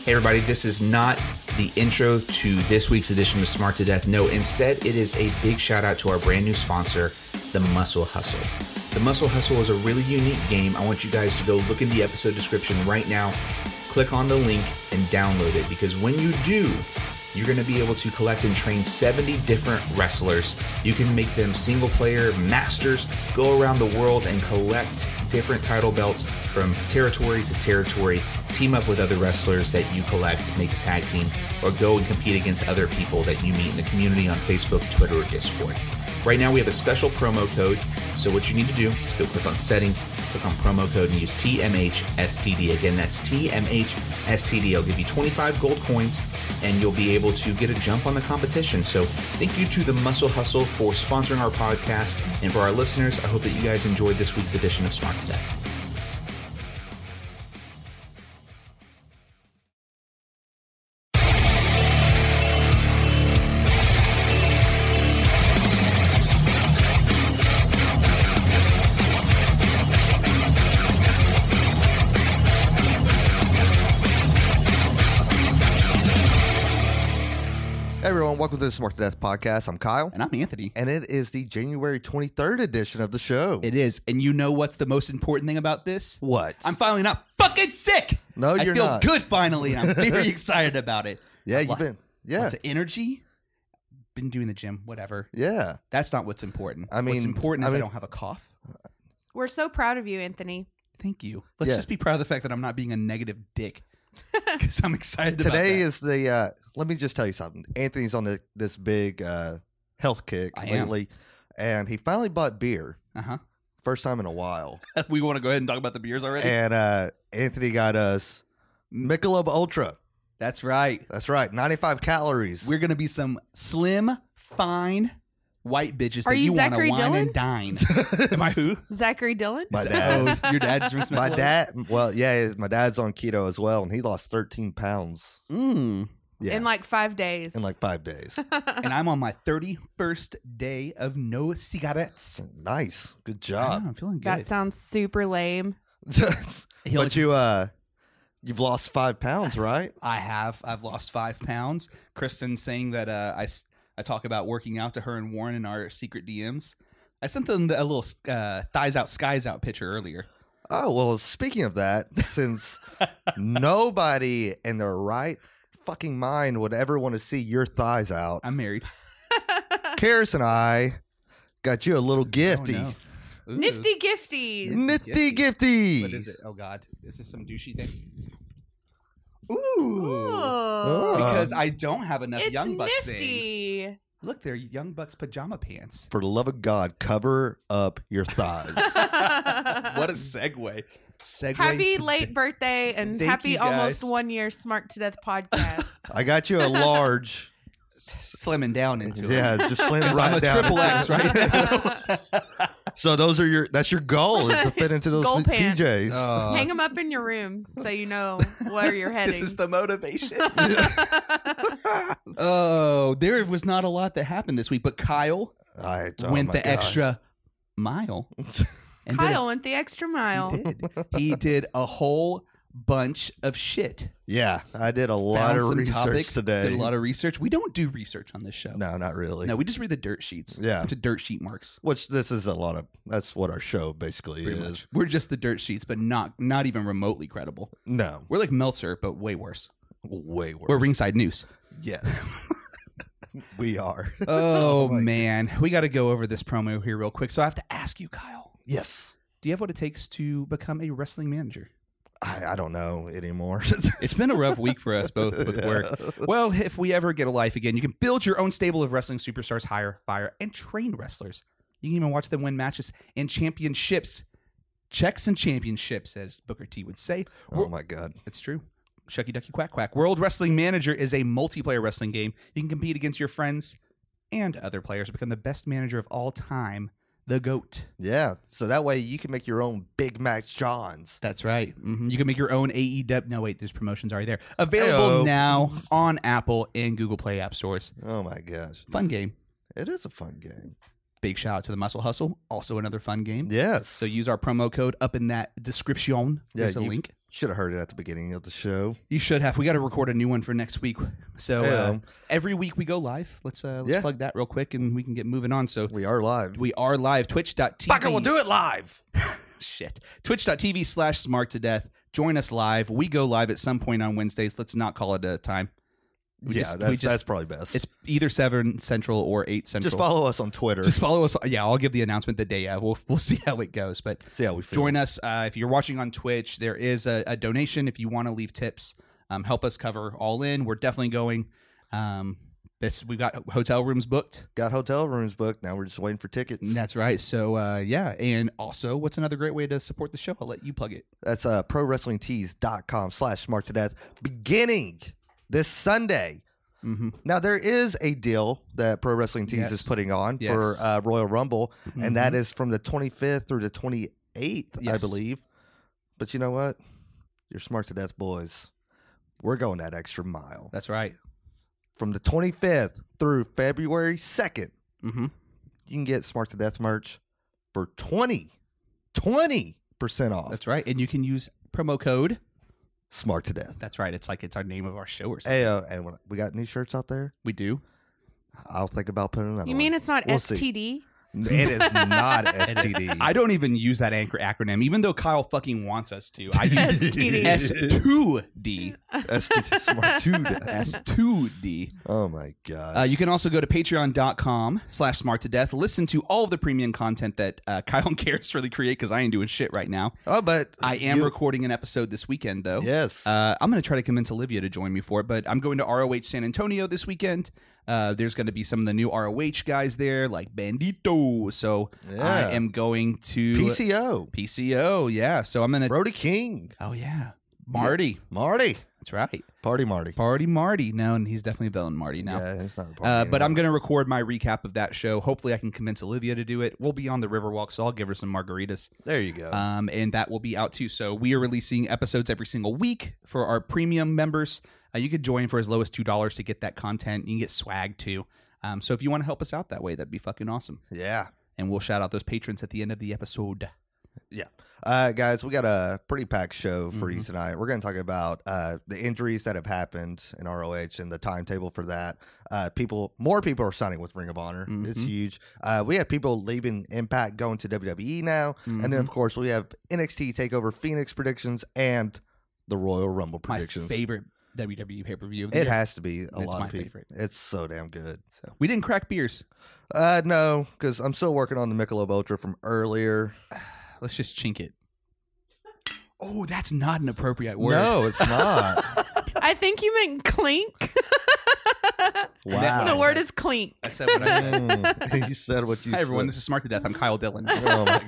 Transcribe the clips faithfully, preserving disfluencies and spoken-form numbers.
Hey everybody, this is not the intro to this week's edition of Smart to Death. No, instead it is a big shout out to our brand new sponsor, The Muscle Hustle. The Muscle Hustle is a really unique game. I want you guys to go look in the episode description right now, click on the link and download it, because when you do, you're going to be able to collect and train seventy different wrestlers. You can make them single player masters, go around the world and collect different title belts from territory to territory, team up with other wrestlers that you collect, make a tag team, or go and compete against other people that you meet in the community on Facebook, Twitter, or Discord. Right now we have a special promo code, so what you need to do is go click on settings, click on promo code, and use T M H S T D. Again, that's T M H S T D. It'll give you twenty-five gold coins, and you'll be able to get a jump on the competition. So thank you to the Muscle Hustle for sponsoring our podcast, and for our listeners, I hope that you guys enjoyed this week's edition of Smart to Death. Everyone, welcome to the Smart to Death podcast. I'm Kyle. And I'm Anthony. And it is the January twenty-third edition of the show. It is. And you know what's the most important thing about this? What? I'm finally not fucking sick. No, you're I feel not. good finally, and I'm very excited about it. Yeah, I've you've lo- been. Yeah. Lots of energy. Been doing the gym, whatever. Yeah. That's not what's important. I mean, what's important I is I, mean- don't have a cough. We're so proud of you, Anthony. Thank you. Let's Yeah. just be proud of the fact that I'm not being a negative dick. Because I'm excited about Today that. is the, uh, let me just tell you something. Anthony's on the, this big uh, health kick I am. lately, and he finally bought beer. Uh-huh. First time in a while. We want to go ahead and talk about the beers already? And uh, Anthony got us Michelob Ultra. That's right. That's right. ninety-five calories. We're going to be some slim, fine, white bitches Are that you you want to Zachary wine Dillon? and dine. Am I who? Zachary Dillon? My dad. Oh, your dad drinks My Michelob? dad, well, yeah, my dad's on keto as well, and he lost thirteen pounds. Mm. Yeah, In like five days. in like five days. And I'm on my thirty-first day of no cigarettes. Nice, good I job. know, I'm feeling good. That sounds super lame. But you, uh, you've lost five pounds, right? I have. I've lost five pounds. Kristen saying that uh, I, s- I talk about working out to her and Warren in our secret D Ms. I sent them a little uh, thighs out, skies out picture earlier. Oh well. Speaking of that, since nobody in their right fucking mind would ever want to see your thighs out, I'm married. Karis and I got you a little gifty, Oh, no. Ooh. Nifty gifties. nifty gifty. What is it? Oh, God. Is this some douchey thing? Ooh. Oh. Because I don't have enough It's Young Bucks things. nifty. Look, they're Young Bucks pajama pants. For the love of God, cover up your thighs. What a segue. Segue. Happy to- late birthday and Thank happy you, almost guys. one year Smart to Death podcast. I got you a large. Slimming down into it. Yeah, just slam it 'Cause right I'm a down. triple X right now. So those are your. That's your goal is to fit into those Goal P- pants. PJs. Uh, Hang them up in your room so you know where you're heading. This is the motivation. Oh, there was not a lot that happened this week, but Kyle I, oh went my the God. extra mile. And Kyle went the extra mile. did, he did. He did a whole bunch of shit. Yeah, I did a lot Found of some research topics, today. Did a lot of research. We don't do research on this show. no, not really. No, we just read the dirt sheets. Yeah. Bunch of dirt sheet marks. Which this is a lot of. That's what our show basically Pretty is. much. We're just the dirt sheets, but not not even remotely credible. No, We're like Meltzer, but way worse. way worse. We're ringside news. Yes, we are. Oh, my man. We got to go over this promo here real quick. So I have to ask you, Kyle, Yes, do you have what it takes to become a wrestling manager? I, I don't know anymore. It's been a rough week for us both with Yeah. work. Well, if we ever get a life again, you can build your own stable of wrestling superstars, hire, fire, and train wrestlers. You can even watch them win matches and championships. Checks and championships, as Booker T would say. Oh my God. It's true. Shucky Ducky Quack Quack. World Wrestling Manager is a multiplayer wrestling game. You can compete against your friends and other players to become the best manager of all time, the GOAT. Yeah, so that way you can make your own Big Mac Johns. That's right. hmm You can make your own A E W. No, wait, there's promotions already there. Available Ayo. now on Apple and Google Play app stores. Oh my gosh, Fun game. it is a fun game. Big shout out to the Muscle Hustle. Also another fun game. Yes. So use our promo code up in that description. Yeah, There's a you- link. Should have heard it at the beginning of the show. You should have. We got to record a new one for next week. So uh, Yeah. every week we go live. Let's uh, let's Yeah. plug that real quick, and we can get moving on. So We are live. we are live. Twitch dot T V. Fuck it, we'll do it live. Shit. Twitch dot T V slash smart to death. Join us live. We go live at some point on Wednesdays. Let's not call it a time. We yeah, just- that's we just- that's probably best. It's either seven Central or eight Central. Just follow us on Twitter. Just follow us. Yeah, I'll give the announcement the day of. We'll we'll see how it goes. But See how we feel. join us uh, if you're watching on Twitch. There is a, a donation if you want to leave tips. Um, help us cover all in. We're definitely going. Um, this we've got hotel rooms booked. Got hotel rooms booked. Now we're just waiting for tickets. That's right. So uh, yeah, and also, what's another great way to support the show? I'll let you plug it. That's uh, pro wrestling tees dot com slash smart to death beginning this Sunday. Mm-hmm. Now, there is a deal that Pro Wrestling Tees Yes. is putting on Yes. for uh, Royal Rumble, Mhm. and that is from the twenty-fifth through the twenty-eighth, I Yes. believe. But you know what? You're smart to death, boys. We're going that extra mile. That's right. From the twenty-fifth through February second, Mm-hmm. you can get Smart to Death merch for twenty, twenty percent off. That's right. And you can use promo code. Smart to Death. That's right. It's like it's our name of our show or something. Hey, uh, and when we got new shirts out there, We do. I'll think about putting another You one. mean it's not We'll S see. T D? It is not S T D. I don't even use that anchor acronym, even though Kyle fucking wants us to. I use S T D. S two D. S T D. Smart to Death. S two D. Oh my gosh. Uh, you can also go to patreon.com slash smart to death. Listen to all of the premium content that uh, Kyle and Karis really create because I ain't doing shit right now. oh, but I am you- recording an episode this weekend, though. Yes. Uh, I'm going to try to convince Olivia to join me for it, but I'm going to R O H San Antonio this weekend. Uh, there's going to be some of the new R O H guys there, like Bandito. So Yeah. I am going to P C O. P C O. Yeah. So I'm going to. Brody King. Oh yeah, Marty. Marty. That's right. Party Marty. Party Marty. No, and he's definitely villain Marty now. Yeah, it's not a party Uh, but I'm anymore. going to record my recap of that show. Hopefully, I can convince Olivia to do it. We'll be on the Riverwalk, so I'll give her some margaritas. There you go. Um, and that will be out too. So we are releasing episodes every single week for our premium members. Uh, you could join for as low as two dollars to get that content. You can get swag too. Um, so if you want to help us out that way, that'd be fucking awesome. yeah. And we'll shout out those patrons at the end of the episode. Yeah. Uh, guys, we got a pretty packed show for you Mhm. tonight. We're going to talk about uh, the injuries that have happened in R O H and the timetable for that. Uh, people, more people are signing with Ring of Honor. It's Mhm. huge. Uh, we have people leaving Impact, going to W W E now. And then, Mhm. of course, we have N X T TakeOver Phoenix predictions and the Royal Rumble My predictions. favorite W W E pay per view. It has to be a It's lot my of people. favorite. It's so damn good. So we didn't crack beers. Uh, no, because I'm still working on the Michelob Ultra from earlier. Let's just chink it. Oh, that's not an appropriate word. No, it's not. I think you meant clink. Wow. The I word said. is clink. I said what I said. Mm, you said what you Hi everyone, said. this is Smart to Death. I'm Kyle Dillon. Oh my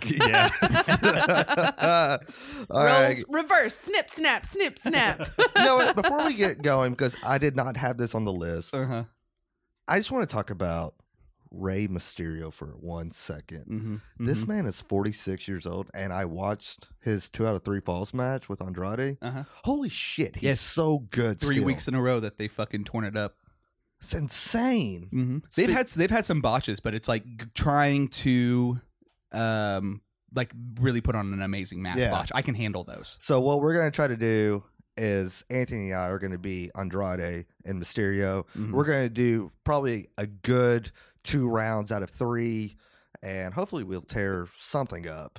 god! All right. Rolls, reverse, snip, snap, snip, snap. You know what? Before we get going, because I did not have this on the list, Uh-huh. I just want to talk about Rey Mysterio for one second. Mm-hmm. This man is forty-six years old, and I watched his two out of three falls match with Andrade. Uh-huh. Holy shit, he's Yes. so good. Three still. weeks in a row that they fucking torn it up. It's insane. Mm-hmm. They've Speak- had they've had some botches, but it's like g- trying to, um, like really put on an amazing match. Yeah. Botch. I can handle those. So what we're gonna try to do is Anthony and I are gonna be Andrade and Mysterio. Mhm. We're gonna do probably a good two rounds out of three, and hopefully we'll tear something up.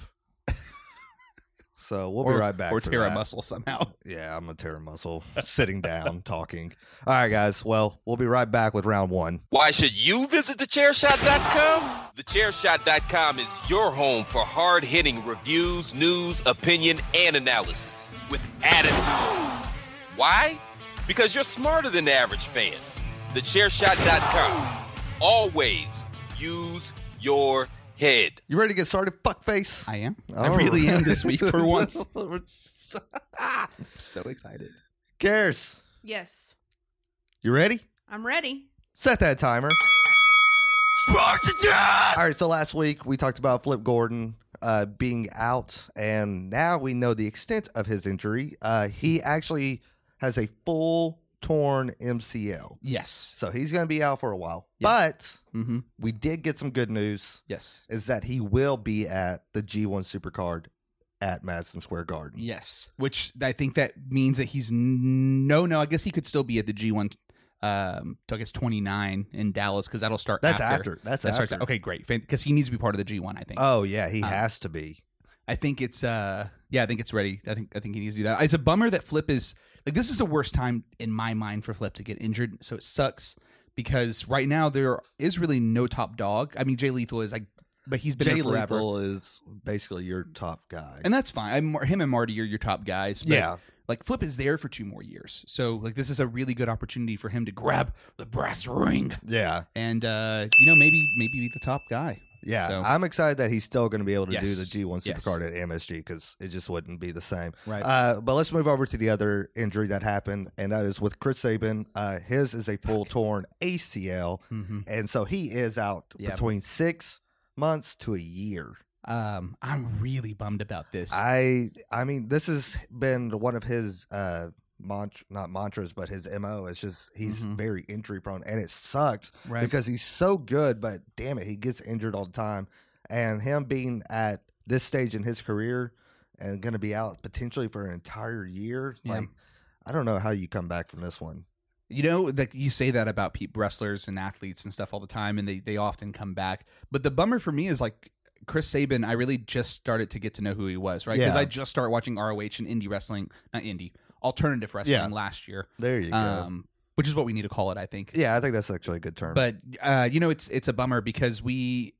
So we'll or, be right back. Or for tear a that. muscle somehow. Yeah, I'm gonna tear a muscle sitting down talking. All right, guys. Well, we'll be right back with round one. Why should you visit the chair shot dot com? the chair shot dot com is your home for hard-hitting reviews, news, opinion, and analysis with attitude. Why? Because you're smarter than the average fan. the chair shot dot com. Always use your head. You ready to get started, fuckface? I am. I All really right. am this week for once. Ah. I'm so excited. Cares. Yes, You ready? I'm ready. Set that timer. All right, so last week we talked about Flip Gordon uh, being out, and now we know the extent of his injury. Uh, he actually has a full torn M C L, Yes. so he's going to be out for a while. Yeah. But Mm-hmm. we did get some good news, Yes. is that he will be at the G one Supercard at Madison Square Garden. Yes, which I think that means that he's n- no, no. I guess he could still be at the G one. Um, I guess twenty-nine in Dallas because that'll start. That's after. after. That's that after. starts. Okay, great. Because he needs to be part of the G one. I think. Oh yeah, he Um, has to be. I think it's. Uh, yeah, I think it's ready. I think. I think he needs to do that. It's a bummer that Flip is like this is the worst time in my mind for Flip to get injured. So it sucks because right now there is really no top dog. I mean, Jay Lethal is like, but he's been Jay there forever, Lethal is basically your top guy. and that's fine. I'm, him and Marty are your top guys. But yeah, like Flip is there for two more years, so like this is a really good opportunity for him to grab the brass ring yeah, and uh, you know maybe maybe be the top guy. yeah. So- I'm excited that he's still going to be able to do Yes. the G one Yes. Supercard at M S G because it just wouldn't be the same. Right. Uh, but let's move over to the other injury that happened, and that is with Chris Sabin. Uh, his is a full torn A C L, Mm-hmm. and so he is out Yeah. between six months to a year. Um, I'm really bummed about this. I I mean, this has been one of his uh mant- not mantras, but his M O. It's just he's Mhm. very injury prone, and it sucks Right. because he's so good, but damn it, he gets injured all the time. And him being at this stage in his career and going to be out potentially for an entire year, Yeah. like I don't know how you come back from this one. You know, that you say that about pe- wrestlers and athletes and stuff all the time, and they they often come back. But the bummer for me is like Chris Sabin. I really just started to get to know who he was, right? Because Yeah. I just started watching R O H and indie wrestling, not indie, alternative wrestling Yeah. last year, There you go. um, which is what we need to call it, I think. Yeah, I think that's actually a good term. But uh, you know, it's it's a bummer because we.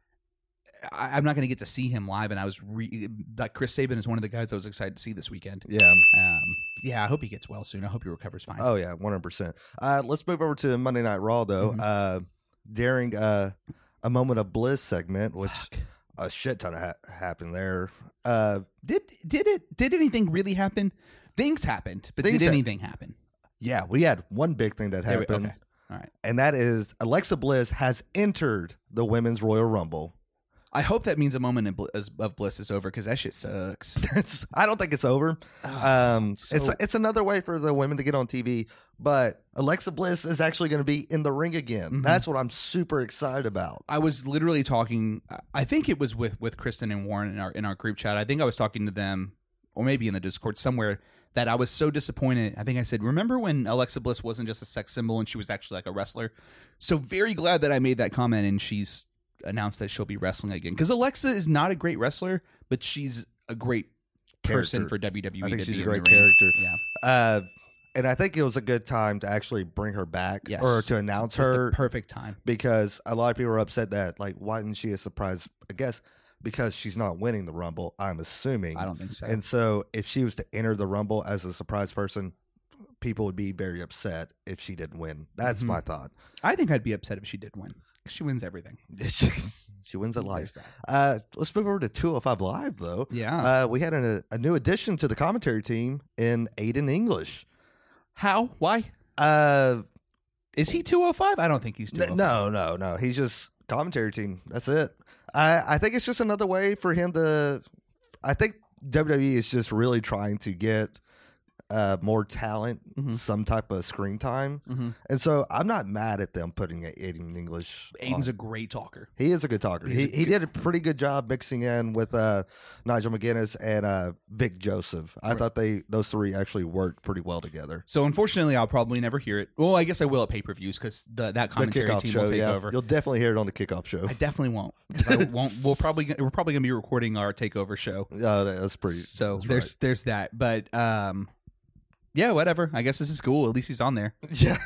I, I'm not going to get to see him live, and I was re- like Chris Sabin is one of the guys I was excited to see this weekend. yeah. Um, yeah, I hope he gets well soon. I hope he recovers fine. Oh yeah, one hundred percent. Uh, let's move over to Monday Night Raw though. Mhm. Uh, during uh, a moment of bliss segment, which Fuck. a shit ton of ha- happened there. Uh, Did did it did anything really happen? Things happened, but Things did hap- anything happen? yeah, we had one big thing that There we- happened, okay. All right. and that is Alexa Bliss has entered the Women's Royal Rumble. I hope that means a moment of bl- of bliss is over because that shit sucks. It's, I don't think it's over. Um, so- it's it's another way for the women to get on T V, but Alexa Bliss is actually going to be in the ring again. Mhm. That's what I'm super excited about. I was literally talking. I think it was with with Kristen and Warren in our in our group chat. I think I was talking to them, or maybe in the Discord somewhere. That I was so disappointed. I think I said, "Remember when Alexa Bliss wasn't just a sex symbol and she was actually like a wrestler?" So very glad that I made that comment and she's announced that she'll be wrestling again. Because Alexa is not a great wrestler, but she's a great person Character. for W W E. I think to she's be a in the great ring. character. Yeah, Uh, and I think it was a good time to actually bring her back yes. or to announce It's the her perfect time. because a lot of people are upset that like why isn't she a surprise? I guess because she's not winning the Rumble. I'm assuming. I don't think so. And so if she was to enter the Rumble as a surprise person, people would be very upset if she didn't win. That's Mhm. my thought. I think I'd be upset if she did win. She wins everything. she, she wins at life. There's that. Uh, let's move over to two oh five Live though. Yeah. Uh, we had a, a new addition to the commentary team in Aiden English. How? Why? Uh, Is he two oh five? I don't think he's two oh five. N- No, no, no. He's just commentary team. That's it. I I think it's just another way for him to. I think W W E is just really trying to get uh, more talent, Mhm. some type of screen time, Mm-hmm. and so I'm not mad at them putting Aiden English. Aiden's on. a great talker. He is a good talker. He's He a he good- did a pretty good job mixing in with uh, Nigel McGuinness and uh, Vic Joseph. I Right. thought they those three actually worked pretty well together. So unfortunately, I'll probably never hear it. Well, I guess I will at pay per views because the that The commentary kickoff team show, will take yeah, over. you'll definitely hear it on the kickoff show. I definitely won't. 'Cause I won't. We'll probably we're probably gonna be recording our takeover show. Uh, that's pretty. So that's there's there's that. But um, yeah, whatever. I guess this is cool. At least he's on there. Yeah.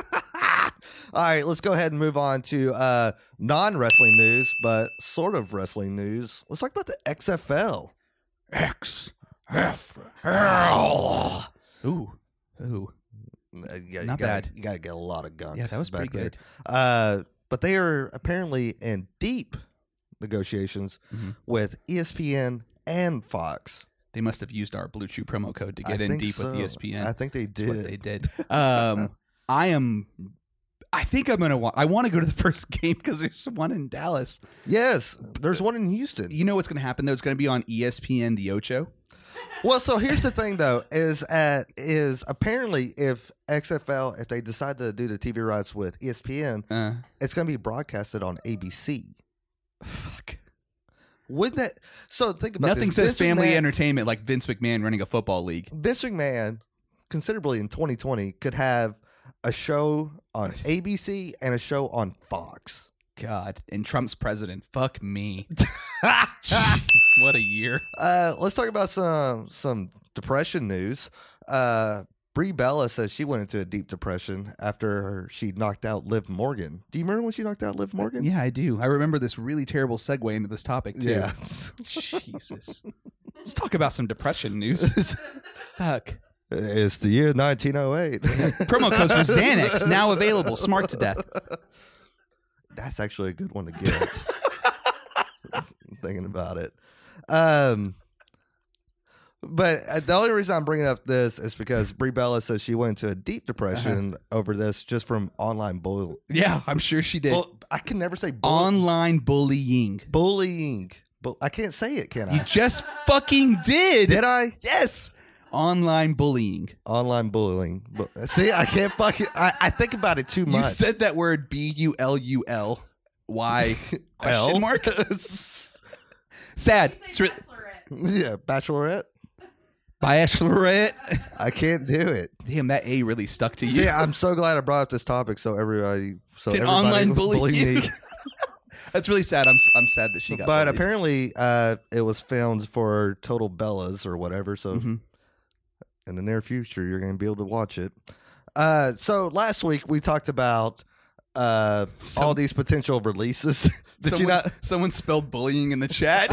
All right, let's go ahead and move on to uh, non-wrestling news, but sort of wrestling news. Let's talk about the X F L. X F L. Ooh, ooh. Uh, yeah, Not you gotta, bad. You got to get a lot of gunk. Yeah, that was back pretty there. good. Uh, but they are apparently in deep negotiations Mhm. with E S P N and Fox. They must have used our Blue Chew promo code to I get in think deep with so. E S P N. I think they That's what did. they did. Um, I am. I think I'm gonna. Wa- I want to go to the first game because there's one in Dallas. Yes, there's one in Houston. You know what's gonna happen though? It's gonna be on E S P N the Ocho. Well, so here's the thing, though, is at is apparently if X F L if they decide to do the T V rights with E S P N, Uh, it's going to be broadcasted on A B C. fuck. Wouldn't that? So think about Nothing this. says Vince family McMahon, entertainment like Vince McMahon running a football league. Vince McMahon, considerably in twenty twenty, could have a show on A B C and a show on Fox. God, and Trump's president. Fuck me. What a year. Uh, let's talk about some some depression news. Uh, Brie Bella says she went into a deep depression after she knocked out Liv Morgan. Do you remember when she knocked out Liv Morgan? Yeah, I do. I remember this really terrible segue into this topic, too. Yeah. Jesus. Let's talk about some depression news. Fuck. It's the year nineteen oh eight. Promo codes for Xanax now available. Smart to death. That's actually a good one to get. Thinking about it. Um, but uh, the only reason I'm bringing up this is because Brie Bella says she went into a deep depression uh-huh. over this just from online bullying. Yeah, I'm sure she did. Well, I can never say bull- online bullying. Bullying. Bu- I can't say it, can I? You just fucking did. Did I? Yes. Online bullying. Online bullying. But, see, I can't fucking. I, I think about it too much. You said that word B U L U L. Why? Question L? mark? Sad. It's re- yeah, bachelorette. Bachelorette. I can't do it. Damn, that A really stuck to you. See, I'm so glad I brought up this topic so everybody, so Can everybody online will bully bully you? me. That's really sad. I'm I'm sad that she got. But bullied. apparently, uh, it was filmed for Total Bellas or whatever. So Mm-hmm. in the near future, you're going to be able to watch it. Uh, so last week we talked about uh, Some- all these potential releases. Did someone, you not? someone spelled bullying in the chat.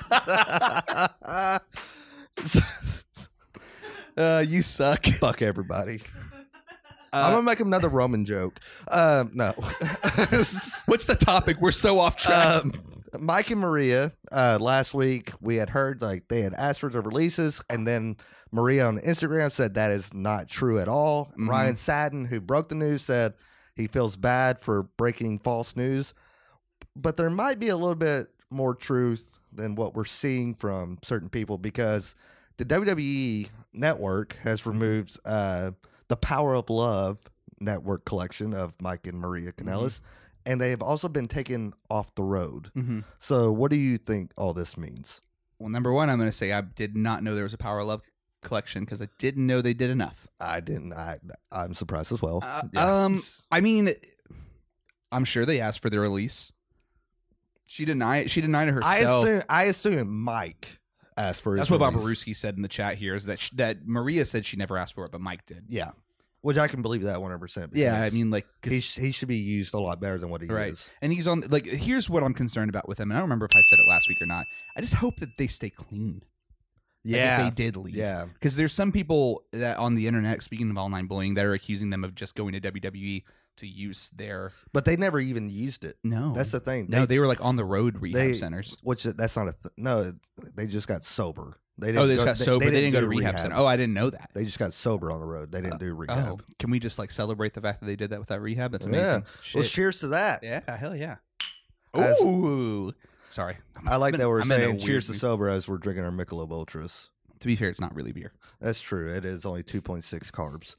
uh, you suck. Fuck everybody. Uh, I'm gonna make another Roman joke. Um, no. What's the topic? We're so off track. um, Mike and Maria. Uh, last week we had heard like they had asked for the releases, and then Maria on Instagram said that is not true at all. Mhm. Ryan Satin, who broke the news, said he feels bad for breaking false news, but there might be a little bit more truth than what we're seeing from certain people because the W W E network has removed uh, the Power of Love network collection of Mike and Maria Kanellis, mm-hmm. and they have also been taken off the road. Mm-hmm. So what do you think all this means? Well, number one, I'm going to say I did not know there was a Power of Love collection because I didn't know they did enough. I didn't. I, I'm surprised as well. Uh, Yeah. Um, I mean, I'm sure they asked for the release. She denied. She denied it I herself. assume, I assume Mike asked for his That's what Bob release. Baruski said in the chat here. Is that sh- that Maria said she never asked for it, but Mike did. Yeah, which I can believe that one hundred percent. Yeah, I mean, like, 'cause- he sh- he should be used a lot better than what he right. is. And he's on. Like, here's what I'm concerned about with him. And I don't remember if I said it last week or not. I just hope that they stay clean. Like, if Yeah, they did leave. yeah. Because there's some people that on the internet, speaking of online bullying, that are accusing them of just going to W W E to use their. But they never even used it. No, That's the thing. no. They were like on the road rehab they- centers. Which that's not a th- no. They just got sober. They Oh, they just go, got sober. They, didn't go to do rehab, center. Oh, I didn't know that. They just got sober on the road. They didn't do rehab. Oh, can we just like celebrate the fact that they did that with that rehab? That's Yeah. amazing. Well, Shit. cheers to that. Yeah, hell yeah. As- Ooh, sorry. I like I'm that in- we're I'm in a saying weird cheers to mood. sober as we're drinking our Michelob Ultras. To be fair, it's not really beer. That's true. It is only two point six carbs.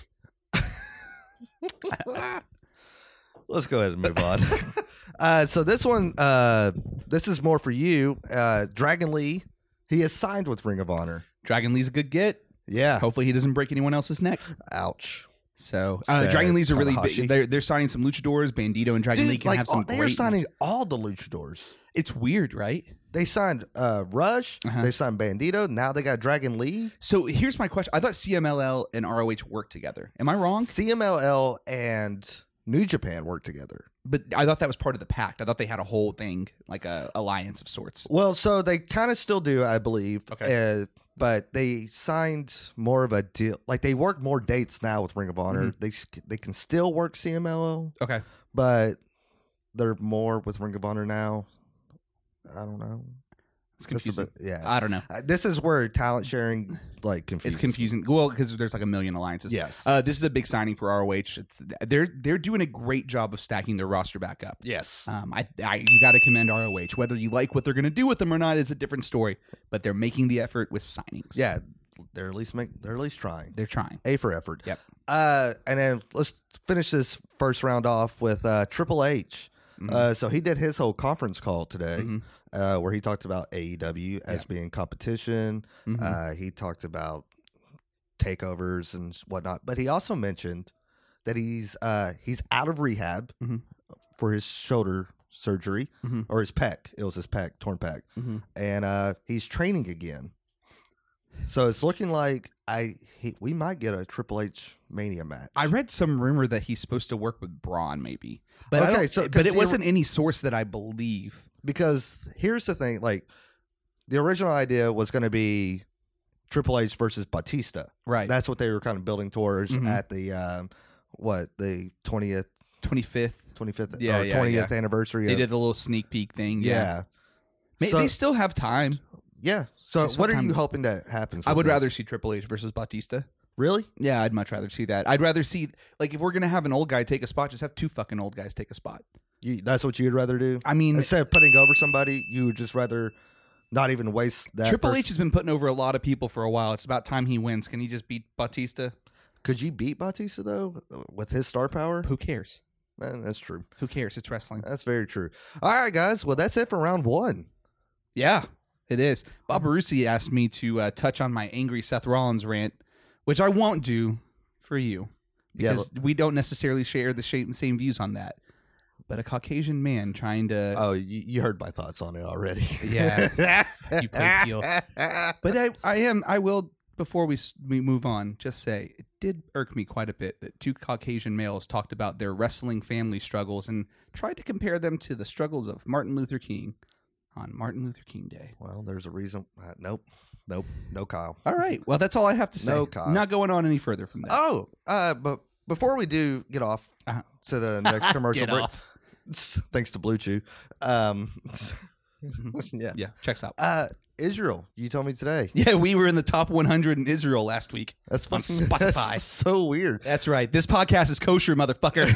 Let's go ahead and move on. uh, so this one, uh, this is more for you. Uh, Dragon Lee, he is signed with Ring of Honor. Dragon Lee's a good get. Yeah. Hopefully, he doesn't break anyone else's neck. Ouch. So, uh, Sad. Dragon Lee's are really Tanahashi. big. They're, they're signing some luchadors. Bandito and Dragon Dude, Lee can like, have some all- they are great. signing all the luchadors. It's weird, right? They signed uh, Rush. Uh-huh. They signed Bandito. Now they got Dragon Lee. So here's my question. I thought C M L L and R O H worked together. Am I wrong? C M L L and New Japan work together. But I thought that was part of the pact. I thought they had a whole thing, like a alliance of sorts. Well, so they kind of still do, I believe. Okay. Uh, but they signed more of a deal. Like they work more dates now with Ring of Honor. Mhm. They s- they can still work C M L L, Okay. but they're more with Ring of Honor now. I don't know. It's That's a confusing. bit- yeah. I don't know. Uh, this is where talent sharing like confuses. It's confusing. Well, because there's like a million alliances. Yes. Uh, this is a big signing for R O H. It's, they're they're doing a great job of stacking their roster back up. yes. Um, I, I you got to commend R O H. Whether you like what they're going to do with them or not is a different story. But they're making the effort with signings. Yeah. They're at least make. They're at least trying. they're trying. A for effort. Yep. Uh, and then let's finish this first round off with uh, Triple H. Mhm. Uh, so he did his whole conference call today, Mhm. uh, where he talked about A E W as Yeah. being competition. Mhm. Uh, he talked about takeovers and whatnot, but he also mentioned that he's uh, he's out of rehab Mhm. for his shoulder surgery Mhm. or his pec. It was his pec, torn pec, Mhm. and uh, he's training again. So it's looking like I he, we might get a Triple H Mania match. I read some rumor that he's supposed to work with Braun, maybe. But I Okay, don't- so- 'cause but it you- wasn't any source that I believe. Because here's the thing, like the original idea was going to be Triple H versus Batista. Right. That's what they were kind of building towards Mhm. at the um, what the twentieth, twenty-fifth. twenty-fifth, Yeah, or yeah, twentieth yeah. anniversary. They of, did the little sneak peek thing. Yeah. yeah, May- So- they still have time. yeah. So They still what are have you time. hoping that happens? I with would this? rather see Triple H versus Batista. really. Yeah, I'd much rather see that. I'd rather see, like, if we're going to have an old guy take a spot, just have two fucking old guys take a spot. You, that's what you'd rather do. I mean, Instead of putting over somebody, you would just rather not even waste that. Triple person. H has been putting over a lot of people for a while. It's about time he wins. Can he just beat Batista? Could you beat Batista though with his star power? Who cares? Eh, that's true. Who cares? It's wrestling. That's very true. All right, guys. Well, that's it for round one. Yeah, it is. Bob Arusi asked me to uh, touch on my angry Seth Rollins rant, which I won't do for you Yeah, because we don't necessarily share the same, same views on that. But a Caucasian man trying to, Oh, you, you heard my thoughts on it already. Yeah. You play heel. but I, I am, I will. Before we s- we move on, just say it did irk me quite a bit that two Caucasian males talked about their wrestling family struggles and tried to compare them to the struggles of Martin Luther King on Martin Luther King Day. Well, there's a reason. Uh, nope, nope, no, Kyle. All right. Well, that's all I have to say. No, Kyle. Not going on any further from that. Oh, uh, but before we do get off Uh-huh. to the next commercial Get break, off. thanks to Blue Chew. Um, yeah. Yeah, checks out. Uh, Israel, you told me today. Yeah, we were in the top one hundred in Israel last week. That's on fucking- Spotify. that's so weird. That's right. This podcast is kosher, motherfucker.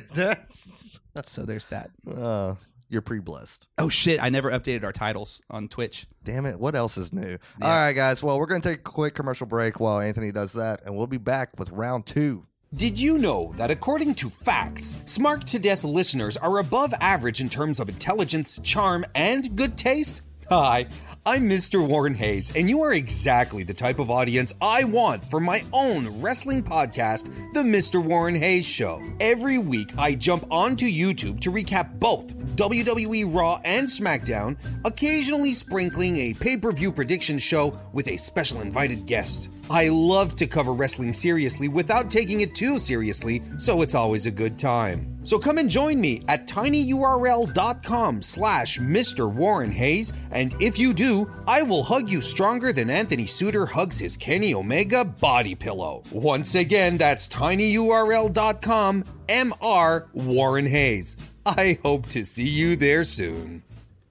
So there's that. uh, you're pre-blessed. Oh shit! I never updated our titles on Twitch. Damn it. What else is new? Yeah. All right, guys. Well, we're going to take a quick commercial break while Anthony does that, and we'll be back with round two. Did you know that according to facts, Smart to Death listeners are above average in terms of intelligence, charm, and good taste? Hi, I'm Mister Warren Hayes, and you are exactly the type of audience I want for my own wrestling podcast, The Mister Warren Hayes Show. Every week, I jump onto YouTube to recap both W W E Raw and SmackDown, occasionally sprinkling a pay-per-view prediction show with a special invited guest. I love to cover wrestling seriously without taking it too seriously, so it's always a good time. So come and join me at tinyurl.com slash Mr. Warren Hayes, and if you do, I will hug you stronger than Anthony Suter hugs his Kenny Omega body pillow. Once again, that's tinyurl.com M R Warren Hayes. I hope to see you there soon.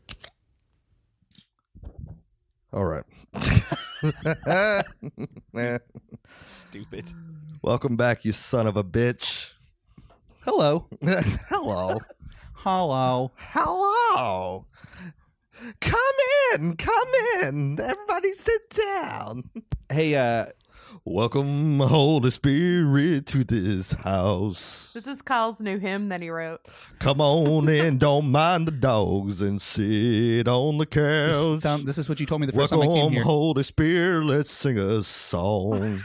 All right. Stupid. Welcome back, you son of a bitch. Hello. Hello. Hello. Hello. Come in. Come in. Everybody sit down. Hey, uh, Welcome, Holy Spirit, to this house. This is Kyle's new hymn that he wrote. Come on in, don't mind the dogs, and sit on the this, couch. sound, this is what you told me the first time I came Welcome, here. Holy Spirit, let's sing a song.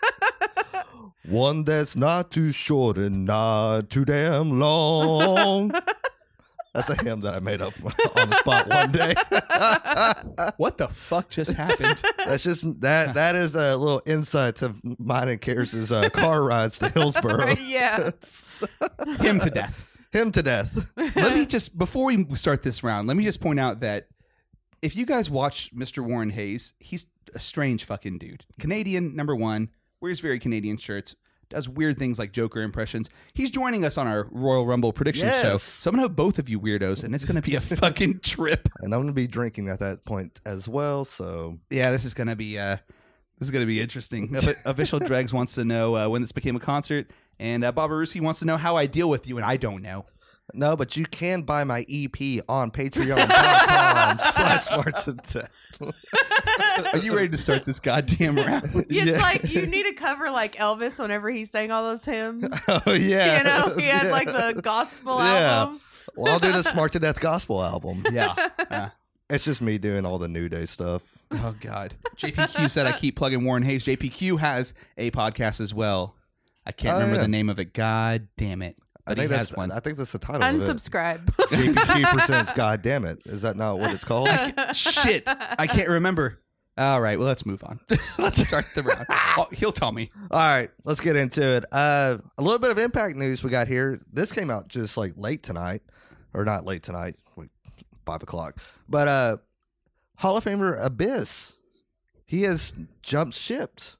One that's not too short and not too damn long. That's a hymn that I made up on the spot one day. What the fuck just happened? That's just that. That is a little insight to mine and Karis's uh, car rides to Hillsboro. Yeah. Him to death. Him to death. Let me just, before we start this round, let me just point out that if you guys watch Mister Warren Hayes, he's a strange fucking dude. Canadian, number one, wears very Canadian shirts, does weird things like Joker impressions. He's joining us on our Royal Rumble prediction Yes. show. So I'm going to have both of you weirdos, and it's going to be a fucking trip. And I'm going to be drinking at that point as well. So Yeah, this is going to be uh, this is going to be interesting. Of- Official Dregs wants to know uh, when this became a concert, and uh, Bob Arusi wants to know how I deal with you, and I don't know. no, but you can buy my E P on Patreon.com slash Smart to Death. Are you ready to start this goddamn round? It's Yeah. like you need to cover like Elvis whenever he sang all those hymns. Oh yeah, You know, he had Yeah. like the gospel Yeah. album. Well, I'll do the Smart to Death gospel album. Yeah. yeah. It's just me doing all the New Day stuff. Oh, God. J P Q said I keep plugging Warren Hayes. J P Q has a podcast as well. I can't Oh, remember yeah. the name of it. God damn it. But I think he that's has one. I think that's the title of it. Unsubscribe. J P Q presents God damn it. Is that not what it's called? Shit. I can't remember. All right. Well, let's move on. Let's start the round. Oh, he'll tell me. All right, let's get into it. Uh, a little bit of Impact news we got here. This came out just like late tonight, or not late tonight, like five o'clock. But uh, Hall of Famer Abyss, he has jumped shipped.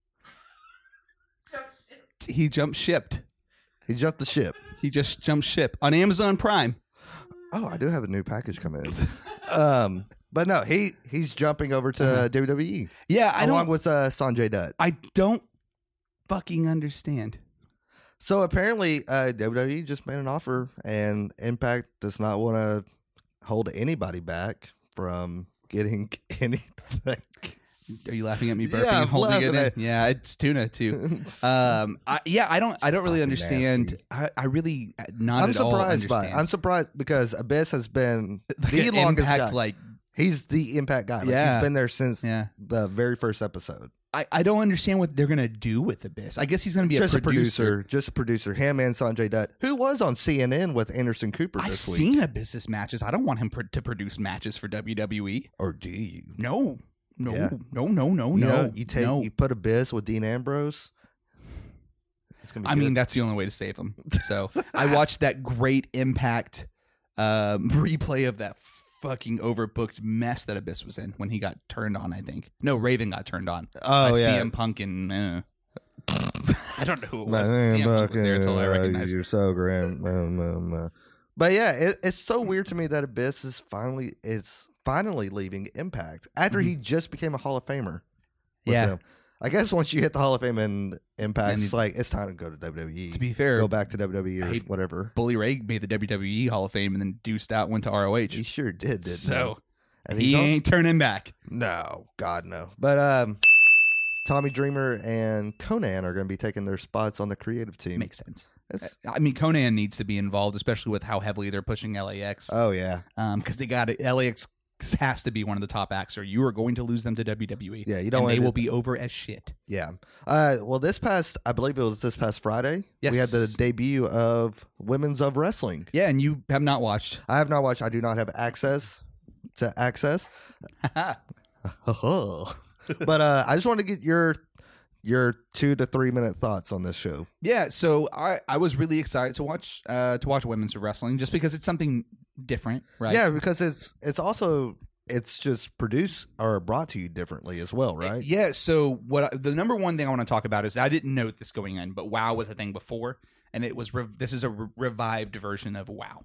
He jumped shipped. He jumped the ship. He just jumped ship on Amazon Prime. Oh, I do have a new package coming in. um, but no, he he's jumping over to Uh-huh. W W E Yeah, I along don't. with uh, Sanjay Dutt. I don't fucking understand. So apparently, uh, W W E just made an offer, and Impact does not want to hold anybody back from getting anything. Are you laughing at me burping Yeah, and I'm holding it in? laughing at- Yeah, it's tuna too. Um, I, yeah, I don't. I don't really Fucking understand. nasty. I, I really uh, not I'm at all surprised by it. understand. I'm surprised because Abyss has been Like the an longest impact, guy. like He's the Impact guy. Like, Yeah. He's been there since yeah. the very first episode. I, I don't understand what they're gonna do with Abyss. I guess he's gonna be just a producer. a producer. Just a producer. Him and Sanjay Dutt, who was on C N N with Anderson Cooper I've this week. seen Abyss's matches. I don't want him pr- to produce matches for W W E. Or do you? No, no, Yeah. no, no, no, You no. know, you take no. you put Abyss with Dean Ambrose. It's gonna be I good. mean, that's the only way to save him. So I watched that great Impact um, replay of that fucking overbooked mess that Abyss was in when he got turned on. I think no, Raven got turned on. oh by yeah. C M Punk and uh, I don't know who it My was. name C M Punk was there until I Buck, uh, recognized. You're so grand. Um, um, uh. But yeah, it, it's so weird to me that Abyss is finally is finally leaving Impact after he just became a Hall of Famer. with Yeah. them. I guess once you hit the Hall of Fame and Impact, And it's you- like it's time to go to W W E. To be fair, go back to W W E or I- whatever. Bully Ray made the W W E Hall of Fame and then deuced out, went to R O H. He sure did, didn't so he? And he he's also- ain't turning back. No, God no. But um, Tommy Dreamer and Conan are going to be taking their spots on the creative team. Makes sense. It's- I mean, Conan needs to be involved, especially with how heavily they're pushing L A X. oh yeah, Um, because they got it. L A X has to be one of the top acts, or you are going to lose them to W W E. yeah. You and don't. they want will to, be over as shit. Yeah. Uh, well, this past, I believe it was this past Friday. Yes. We had the debut of Women's of Wrestling. Yeah, and you have not watched. I have not watched. I do not have access to access. but uh, I just want to get your your two to three minute thoughts on this show. Yeah, so I, I was really excited to watch uh to watch Women's of Wrestling just because it's something different, right? Yeah, because it's it's also it's just produced or brought to you differently as well, right? Yeah. So what I, the number one thing I want to talk about is I didn't know this going in, but WoW was a thing before, and it was re- this is a re- revived version of WoW.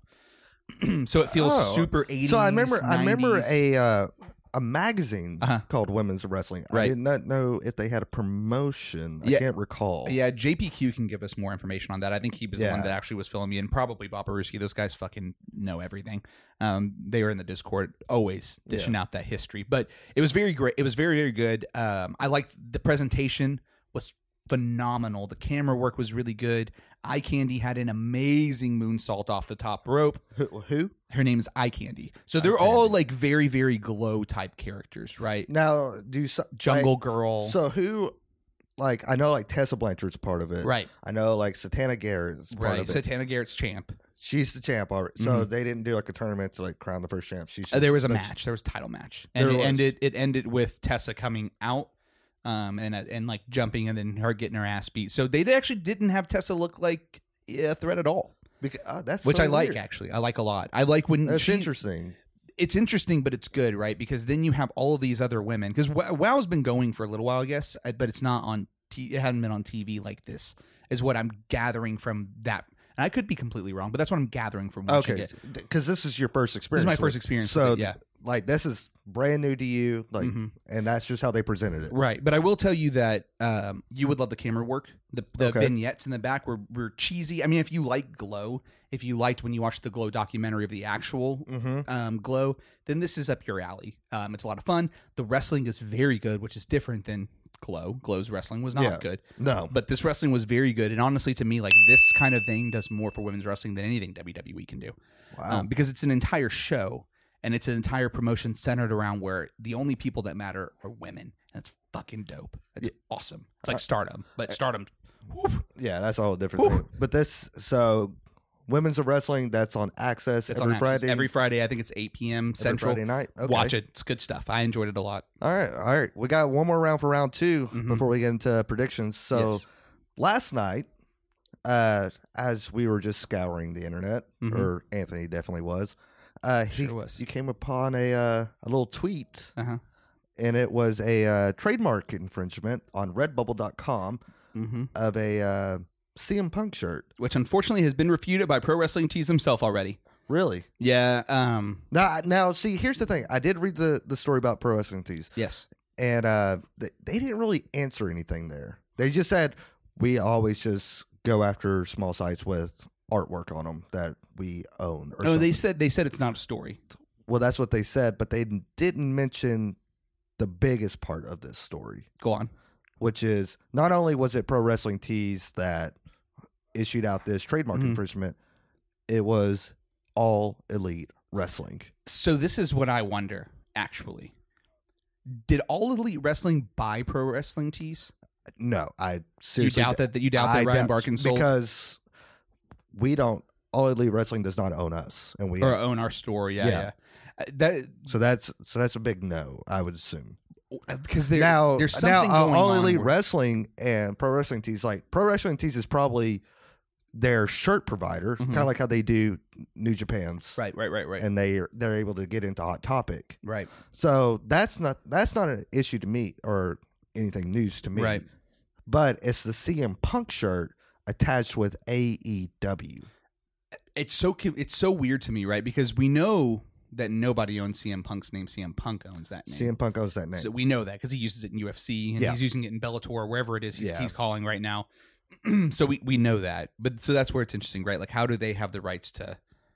So it feels Oh. super eighties. So I remember I remember nineties. a uh, a magazine Uh-huh. called Women's of Wrestling. I Right. did not know if they had a promotion. I Yeah. can't recall. Yeah, J P Q can give us more information on that. I think he was the Yeah. one that actually was filling me in. Probably Bob Baruski. Those guys fucking know everything. Um, they were in the Discord, always dishing out that history. But it was very great. It was very, very good. Um, I liked the presentation was phenomenal. The camera work was really good. Eye Candy had an amazing moonsault off the top rope. Who? who? Her name is Eye Candy. So they're Eye all Candy. like very, very glow type characters, right? Now, do so, Jungle like, Girl. So who? Like I know, like Tessa Blanchard's a part of it. right. I know, like Satana Garrett's part Right. of it. Satana Garrett's champ. She's the champ already. So they didn't do like a tournament to like crown the first champ. She's Uh, there just- was a that's- match. There was a title match, and There it was. ended. It ended with Tessa coming out, um, and and like jumping, and then her getting her ass beat. So they actually didn't have Tessa look like a threat at all, Beca- oh, that's which so I like. weird. Actually, I like a lot. I like when That's she, interesting. It's interesting, but it's good, right? Because then you have all of these other women. Because WoW's been going for a little while, I guess, I- but it's not on. T- it hadn't been on T V like this. Is what I'm gathering from that. And I could be completely wrong, but that's what I'm gathering from watching Okay, it. because this is your first This experience. is my with first it. experience. So, with it, yeah. like, this is brand new to you, like, Mhm. and that's just how they presented it. Right, but I will tell you that um, you would love the camera work. The, the Okay. vignettes in the back were, were cheesy. I mean, if you like Glow, if you liked when you watched the Glow documentary of the actual Mm-hmm. um, Glow, then this is up your alley. Um, it's a lot of fun. The wrestling is very good, which is different than Glow. Glow's wrestling was not Yeah. good. No. But this wrestling was very good. And honestly, to me, like this kind of thing does more for women's wrestling than anything W W E can do. Wow. Um, because it's an entire show and it's an entire promotion centered around where the only people that matter are women. And it's fucking dope. It's awesome. It's like Stardom, but Stardom. Whoop, Yeah, that's all different. Thing. But this, so women's wrestling, that's on Access it's every on Access. Friday. Every Friday, I think it's eight p.m. every Central. Friday night. Okay. Watch it. It's good stuff. I enjoyed it a lot. All right, all right. We got one more round for round two Mhm. before we get into predictions. So Yes. last night, uh, as we were just scouring the internet, Mhm. or Anthony definitely was, uh, he Sure was. you came upon a uh, a little tweet, Uh-huh. and it was a uh, trademark infringement on Redbubble dot com Mm-hmm. of a uh, C M Punk shirt. Which unfortunately has been refuted by Pro Wrestling Tees himself already. Really? Yeah. Um. Now, now, see, here's the thing. I did read the, the story about Pro Wrestling Tees, Yes. and uh, they, they didn't really answer anything there. They just said, we always just go after small sites with artwork on them that we own. Or Oh, they something. said they said it's not a story. Well, that's what they said, but they didn't mention the biggest part of this story, Go on. which is not only was it Pro Wrestling Tees that issued out this trademark Mhm. infringement, it was All Elite Wrestling. So this is what I wonder. Actually, did All Elite Wrestling buy Pro Wrestling Tees? No, I You seriously doubt that? That you doubt I that Ryan doubt- Barkin sold because we don't. All Elite Wrestling does not own us, and we or own our store? Yeah, yeah. Yeah. Uh, That so that's so that's a big no. I would assume. because there, now, there's now something uh, going All on Elite where- Wrestling and Pro Wrestling Tees, like Pro Wrestling Tees, is probably their shirt provider, Mhm. kind of like how they do New Japan's, Right, right, right, right, and they they're able to get into Hot Topic. right, So that's not that's not an issue to me or anything news to me. right. But it's the C M Punk shirt attached with A E W. It's so cu- it's so weird to me, right? Because we know that nobody owns C M Punk's name. C M Punk owns that name. C M Punk owns that name. So we know that because he uses it in U F C and Yeah. he's using it in Bellator, wherever it is he's, Yeah. he's calling right now. So we, we know that. But so that's where it's interesting, right? Like, how do they have the rights to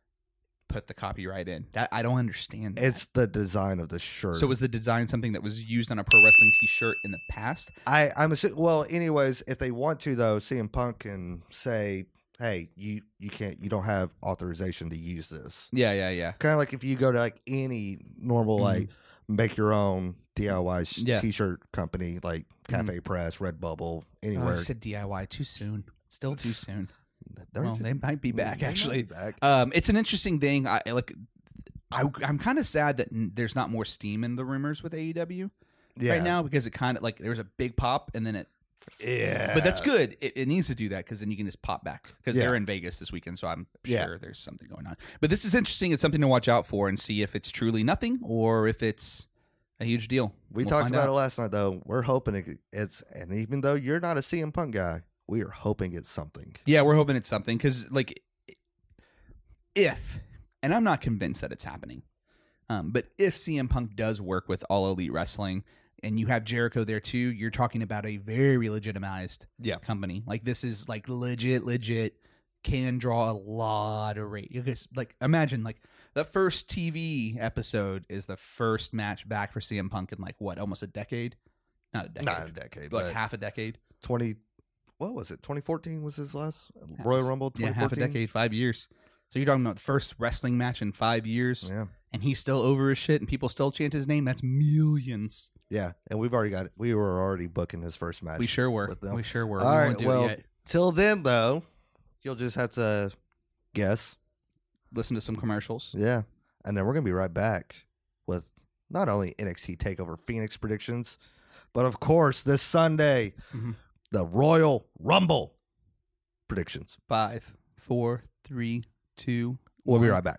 put the copyright in? That, I don't understand. that. It's the design of the shirt. So was the design something that was used on a pro wrestling T-shirt in the past? I I'm assu- well. Anyways, if they want to though, C M Punk can say, "Hey, you you can't, you don't have authorization to use this." Yeah, yeah, yeah. Kind of like if you go to like any normal Mhm. like make your own D I Y sh- Yeah. t-shirt company like Cafe Press, Redbubble, Oh, anywhere. you said D I Y too soon. Still too soon. They're Well, just- they might be they back might actually. be back. Um, it's an interesting thing. I like. I, I'm kind of sad that n- there's not more steam in the rumors with A E W yeah. right now because it kind of like there was a big pop and then it. Yeah, But that's good. It, it needs to do that because then you can just pop back because Yeah. they're in Vegas this weekend, so I'm sure Yeah. there's something going on. But this is interesting. It's something to watch out for and see if it's truly nothing or if it's a huge deal. We We'll talked find about out. it last night though. We're hoping it, it's, and even though you're not a C M Punk guy, we are hoping it's something. Yeah, we're hoping it's something because, like, if, and I'm not convinced that it's happening, um, but if C M Punk does work with All Elite Wrestling and you have Jericho there too, you're talking about a very legitimized Yeah. company. Like, this is like legit, legit, can draw a lot of rate. Because, like, imagine, like, the first T V episode is the first match back for C M Punk in, like, what, almost a decade? Not a decade. Not a decade, like but half a decade. twenty. What was it? twenty fourteen was his last Royal Rumble. Yeah, half a 2014? decade, five years. So you're talking about the first wrestling match in five years, Yeah, and he's still over his shit, and people still chant his name. That's millions. yeah, and we've already got it. We were already booking his first match. We sure were. with them. We sure were. All we right, won't do well, it yet. till then though, you'll just have to guess. Listen to some commercials. Yeah, and then we're gonna be right back with not only N X T Takeover Phoenix predictions, but of course this Sunday, Mhm. the Royal Rumble predictions. Five, four, three, two. We'll be one. right back.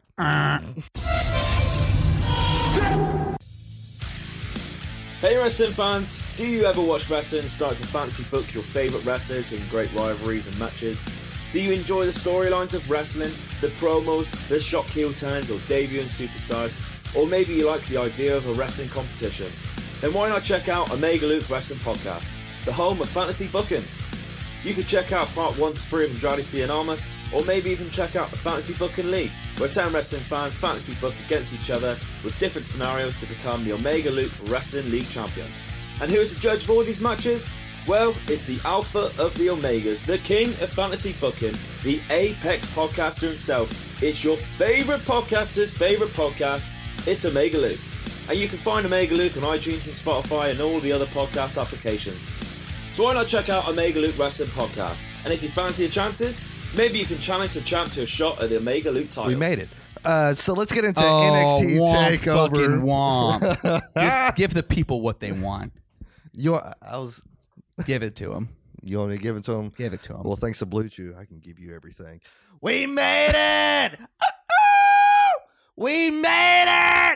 Hey wrestling fans, do you ever watch wrestling and start to fancy book your favourite wrestlers in great rivalries and matches? Do you enjoy the storylines of wrestling, the promos, the shock heel turns or debuting superstars? Or maybe you like the idea of a wrestling competition? Then why not check out Omega Loop Wrestling Podcast, the home of fantasy booking? You can check out part one to three of Andrade Cien Almas, or maybe even check out the Fantasy Booking League, where ten wrestling fans fantasy book against each other with different scenarios to become the Omega Loop Wrestling League champion. And who is the judge of all these matches? Well, it's the Alpha of the Omegas, the king of fantasy booking, the Apex podcaster himself. It's your favourite podcaster's favourite podcast. It's Omega Luke. And you can find Omega Luke on iTunes and Spotify and all the other podcast applications. So why not check out Omega Luke Wrestling Podcast? And if you fancy your chances, maybe you can challenge the champ to a shot at the Omega Luke title. We made it. Uh, so let's get into Oh, N X T womp Takeover. fucking womp. give, give the people what they want. You, I was. Give it to them. You want me to give it to him? Give it to them. Well, thanks to Blue Chew, I can give you everything. We made it! Oh! We made it!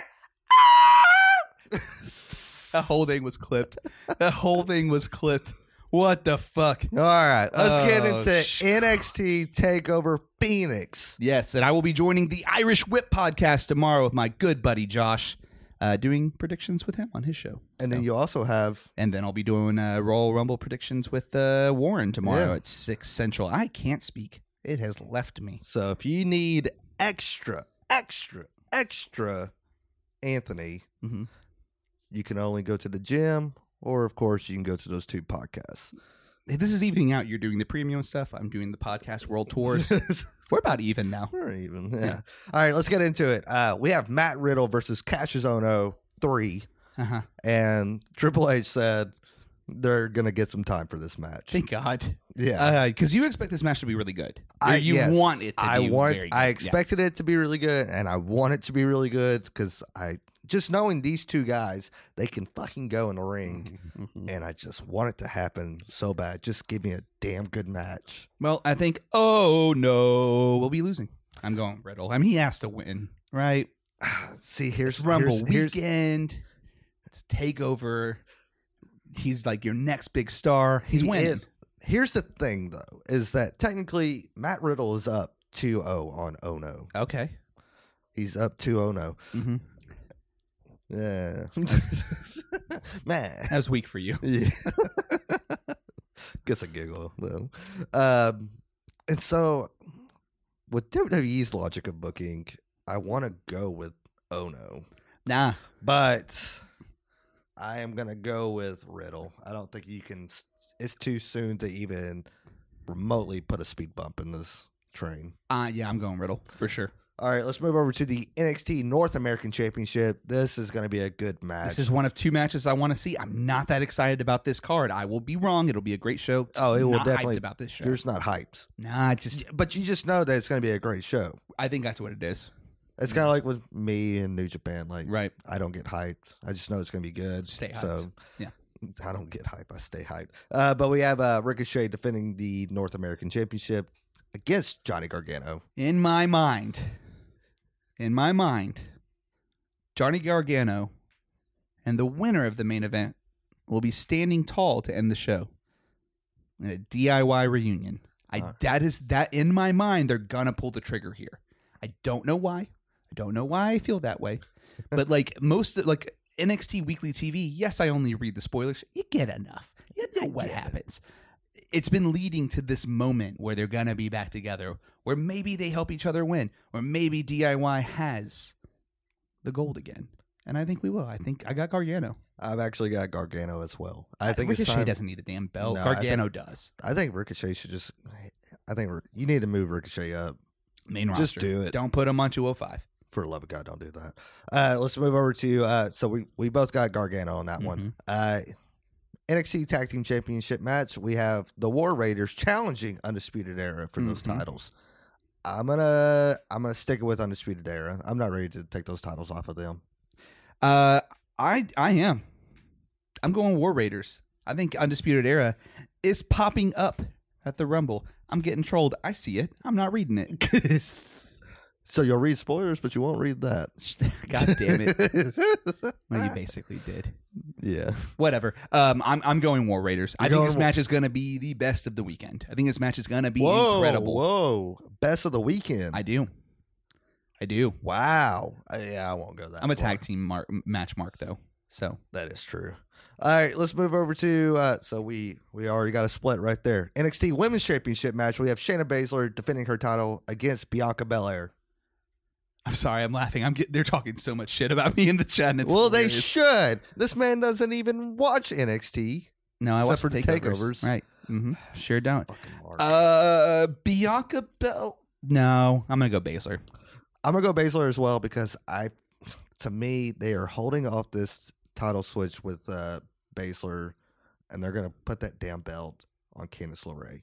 Oh! That whole thing was clipped. That whole thing was clipped. What the fuck? All right, let's get Oh, into sh- N X T Takeover Phoenix. Yes, and I will be joining the Irish Whip podcast tomorrow with my good buddy Josh, uh, doing predictions with him on his show. And So- then you also have and then I'll be doing uh, Royal Rumble predictions with uh, Warren tomorrow Yeah. at six Central. I can't speak. It has left me. so if you need extra, extra, extra Anthony, Mm-hmm. you can only go to the gym, or of course you can go to those two podcasts. This is evening out. You're doing the premium stuff. I'm doing the podcast world tours. We're about even now. We're even, yeah. All right, let's get into it. Uh, we have Matt Riddle versus Cassius Ohno three, Uh-huh. and Triple H said they're gonna get some time for this match. Thank God. Yeah, Because you expect this match to be really good. Or I you yes, want it to I be want. very good. I Yeah. expected it to be really good, and I want it to be really good because I just knowing these two guys, they can fucking go in the ring, Mhm. and I just want it to happen so bad. Just give me a damn good match. Well, I think, oh, no, we'll be losing. I'm going Riddle. I mean, he has to win, right? See, here's It's Rumble here's, here's, weekend. It's Takeover. He's like your next big star. He's he winning. is. Here's the thing, though, is that technically Matt Riddle is up two oh on Ono. Okay. He's up two oh no. Mm-hmm. Yeah. Man. That was weak for you. Yeah. Guess a giggle, though. Um, and so, with W W E's logic of booking, I want to go with Ono. Nah. But I am going to go with Riddle. I don't think you can. It's too soon to even remotely put a speed bump in this train. Uh, yeah, I'm going Riddle for sure. All right, let's move over to the N X T North American Championship. This is going to be a good match. This is one of two matches I want to see. I'm not that excited about this card. I will be wrong. It'll be a great show. Just oh, it will not definitely. hyped about this show. You're just not hyped. Nah, it's just But you just know that it's going to be a great show. I think that's what it is. It's kind of like with me and New Japan. Like, Right. I don't get hyped. I just know it's going to be good. Stay hyped. So, Yeah. I don't get hyped. I stay hyped. Uh, but we have uh, Ricochet defending the North American Championship against Johnny Gargano. In my mind, in my mind, Johnny Gargano and the winner of the main event will be standing tall to end the show in a D I Y reunion. I Uh. that is that in my mind they're gonna pull the trigger here. I don't know why. I don't know why I feel that way. But like most like N X T Weekly T V, yes, I only read the spoilers. You get enough. You know what happens. It's been leading to this moment where they're gonna be back together, where maybe they help each other win, or maybe D I Y has the gold again. And I think we will. I think I got Gargano. I've actually got Gargano as well. I think Ricochet it's time. doesn't need a damn belt. No, I Gargano think- does. I think Ricochet should just. I think you need to move Ricochet up. Main Just roster. do it. Don't put him on two oh five. For the love of God, don't do that. Uh, let's move over to. Uh, so we, we both got Gargano on that one. Uh, N X T Tag Team Championship match. We have the War Raiders challenging Undisputed Era for those Mhm. titles. I'm gonna I'm gonna stick it with Undisputed Era. I'm not ready to take those titles off of them. Uh, I I am. I'm going War Raiders. I think Undisputed Era is popping up at the Rumble. I'm getting trolled. I see it. I'm not reading it. So you'll read spoilers, but you won't read that. God damn it. Well, you basically did. Yeah. Whatever. Um, I'm I'm going War Raiders. I You're think going this Wa- match is going to be the best of the weekend. I think this match is going to be Whoa, incredible. whoa! Best of the weekend. I do. I do. wow. Uh, yeah, I won't go that. I'm a far. tag team mark, match mark though. So That is true. All right, let's move over to. Uh, so we we already got a split right there. N X T Women's Championship match. We have Shayna Baszler defending her title against Bianca Belair. I'm sorry, I'm laughing. I'm get, they're talking so much shit about me in the chat. And it's well, they hilarious. should. This man doesn't even watch N X T. No, I Except watch for the the takeovers. takeovers. Right. Mm-hmm. Sure don't. Fucking Mark. Uh, Bianca Bell. No, I'm gonna go Baszler. I'm gonna go Baszler as well because I, to me, they are holding off this title switch with uh, Baszler, and they're gonna put that damn belt on Candice LeRae.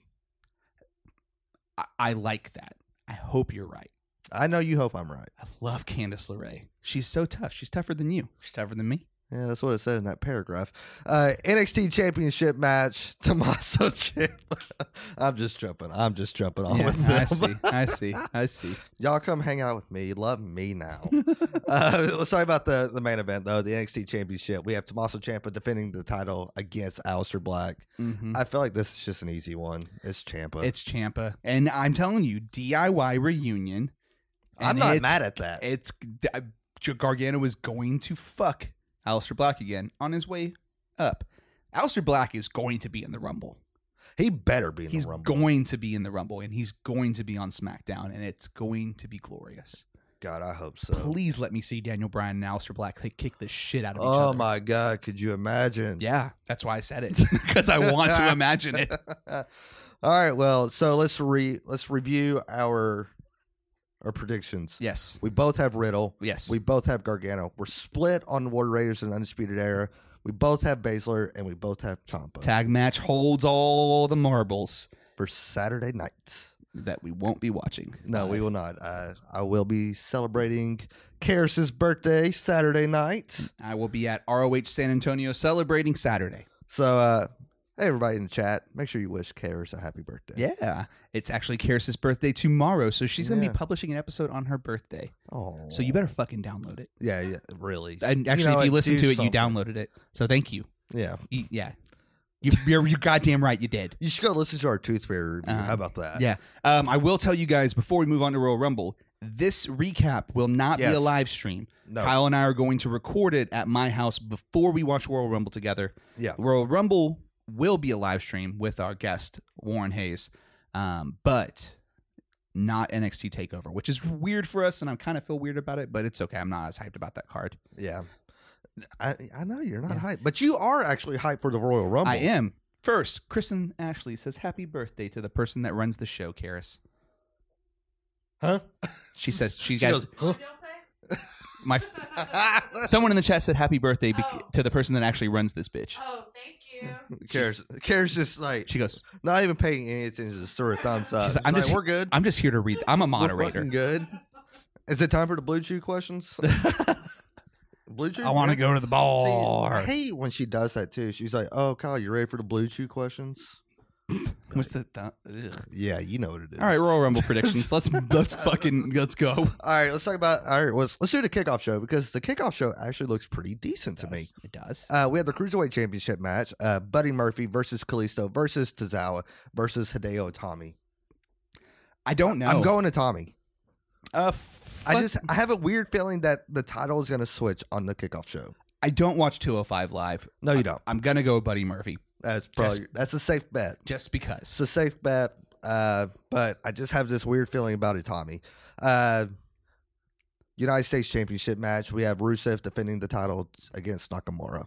I, I like that. I hope you're right. I know you hope I'm right. I love Candice LeRae. She's so tough. She's tougher than you. She's tougher than me. Yeah, that's what it said in that paragraph. Uh, N X T Championship match, Tommaso Ciampa. I'm just jumping. I'm just jumping on Yeah, with them. I see. I see. I see. Y'all come hang out with me. Love me now. uh, let's talk about the, the main event, though, the N X T Championship. We have Tommaso Ciampa defending the title against Aleister Black. Mm-hmm. I feel like this is just an easy one. It's Ciampa. It's Ciampa, and I'm telling you, D I Y reunion. I'm and not it's- mad at that. It's uh, Gargano is going to fuck Aleister Black again on his way up. Aleister Black is going to be in the Rumble. He better be in He's the Rumble. going to be in the Rumble, and he's going to be on SmackDown, and it's going to be glorious. God, I hope so. Please let me see Daniel Bryan and Aleister Black kick kick the shit out of each Oh other. my God, could you imagine? Yeah, that's why I said it, because I want to imagine it. All right, well, so let's re let's review our our predictions. Yes. We both have Riddle. Yes. We both have Gargano. We're split on Warrior Raiders and Undisputed Era. We both have Baszler, and we both have Ciampa Tag match holds all the marbles for Saturday night. that we won't be watching. No, we will not. Uh, I will be celebrating Karis's birthday Saturday night. I will be at R O H San Antonio celebrating Saturday. So, uh, hey, everybody in the chat, make sure you wish Karis a happy birthday. Yeah. It's actually Karis's birthday tomorrow, so she's going to Yeah. be publishing an episode on her birthday. Oh, So you better fucking download it. yeah, yeah, really. And actually, know if you what? listen Do to it, something. you downloaded it. So thank you. Yeah, You- yeah. You, you're, you're goddamn right, you did. you should go listen to our Tooth Fairy review. Uh, How about that? Yeah. Um, I will tell you guys before we move on to Royal Rumble, this recap will not be Yes. a live stream. No. Kyle and I are going to record it at my house before we watch Royal Rumble together. Yeah. Royal Rumble will be a live stream with our guest, Warren Hayes, um, but not N X T TakeOver, which is weird for us, and I kind of feel weird about it, but it's okay. I'm not as hyped about that card. Yeah. I I know you're not Yeah. hyped, but you are actually hyped for the Royal Rumble. I am. First, Kristen Ashley says, happy birthday to the person that runs the show, Karis. Huh? She says, she, She got, goes, huh? my someone in the chat said happy birthday be- Oh. to the person that actually runs this bitch. Oh, thank you. Karis, Karis just like She goes, not even paying any attention, just threw a thumbs up. She's like, She's I'm like, just- we're good. I'm just here to read. I'm a We're moderator. fucking good. Is it time for the Blue Chew questions? Blue Chew? I want to Yeah. go to the See, bar. I hate when she does that too. She's like, "Oh, Kyle, you ready for the Blue Chew questions?" What's the th- ugh. Yeah, you know what it is. All right, Royal Rumble predictions. Let's let's fucking let's go. All right, let's talk about. All right, let's let's do the kickoff show because the kickoff show actually looks pretty decent to me. It does. Uh, we have the Cruiserweight Championship match. Uh, Buddy Murphy versus Kalisto versus Tozawa versus Hideo Itami. I don't know. I'm going to Tommy. Uh, I fuck- just I have a weird feeling that the title is going to switch on the kickoff show. I don't watch two oh five live. No, you don't. I'm gonna go Buddy Murphy That's probably that's a safe bet. just because. It's a safe bet. Uh, but I just have this weird feeling about Itami. Uh, United States Championship match. We have Rusev defending the title against Nakamura.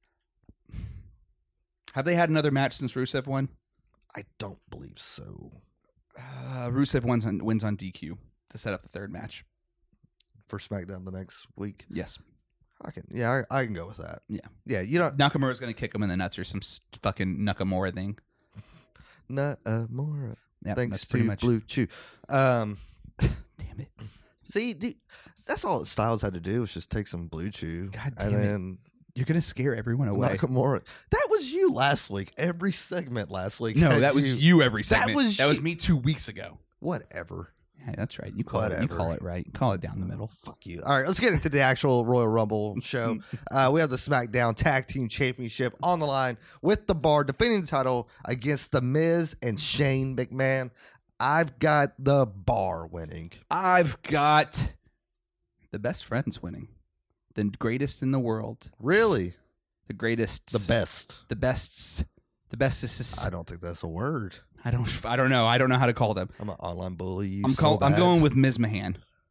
Have they had another match since Rusev won? I don't believe so. Uh, Rusev wins on wins on D Q to set up the third match. For SmackDown the next week. Yes. I can, yeah, I, I can go with that. Yeah. Yeah, you don't. Nakamura's gonna kick him in the nuts or some s- fucking Nakamura thing. Nakamura. Yeah, Thanks that's to pretty much. Blue Chew. Um, Damn it. see, dude, that's all Styles had to do was just take some Blue Chew. God and damn it. then You're gonna scare everyone away. Nakamura. That was you last week. Every segment last week. No, had that was you every That segment. was that was you. me two weeks ago. Whatever. Yeah, that's right. You call it. You Whatever. call it right. Call it down the middle. Fuck you. All right, let's get into the actual Royal Rumble show. Uh, we have the SmackDown Tag Team Championship on the line with the Bar defending the title against The Miz and Shane McMahon. I've got the Bar winning. I've got the best friends winning, the greatest in the world. Really? The greatest. The best. The bests. The bestest. I don't think that's a word. I don't. I don't know. I don't know how to call them. I'm an online bully. You I'm so call, I'm bad. going with Miz Mahan.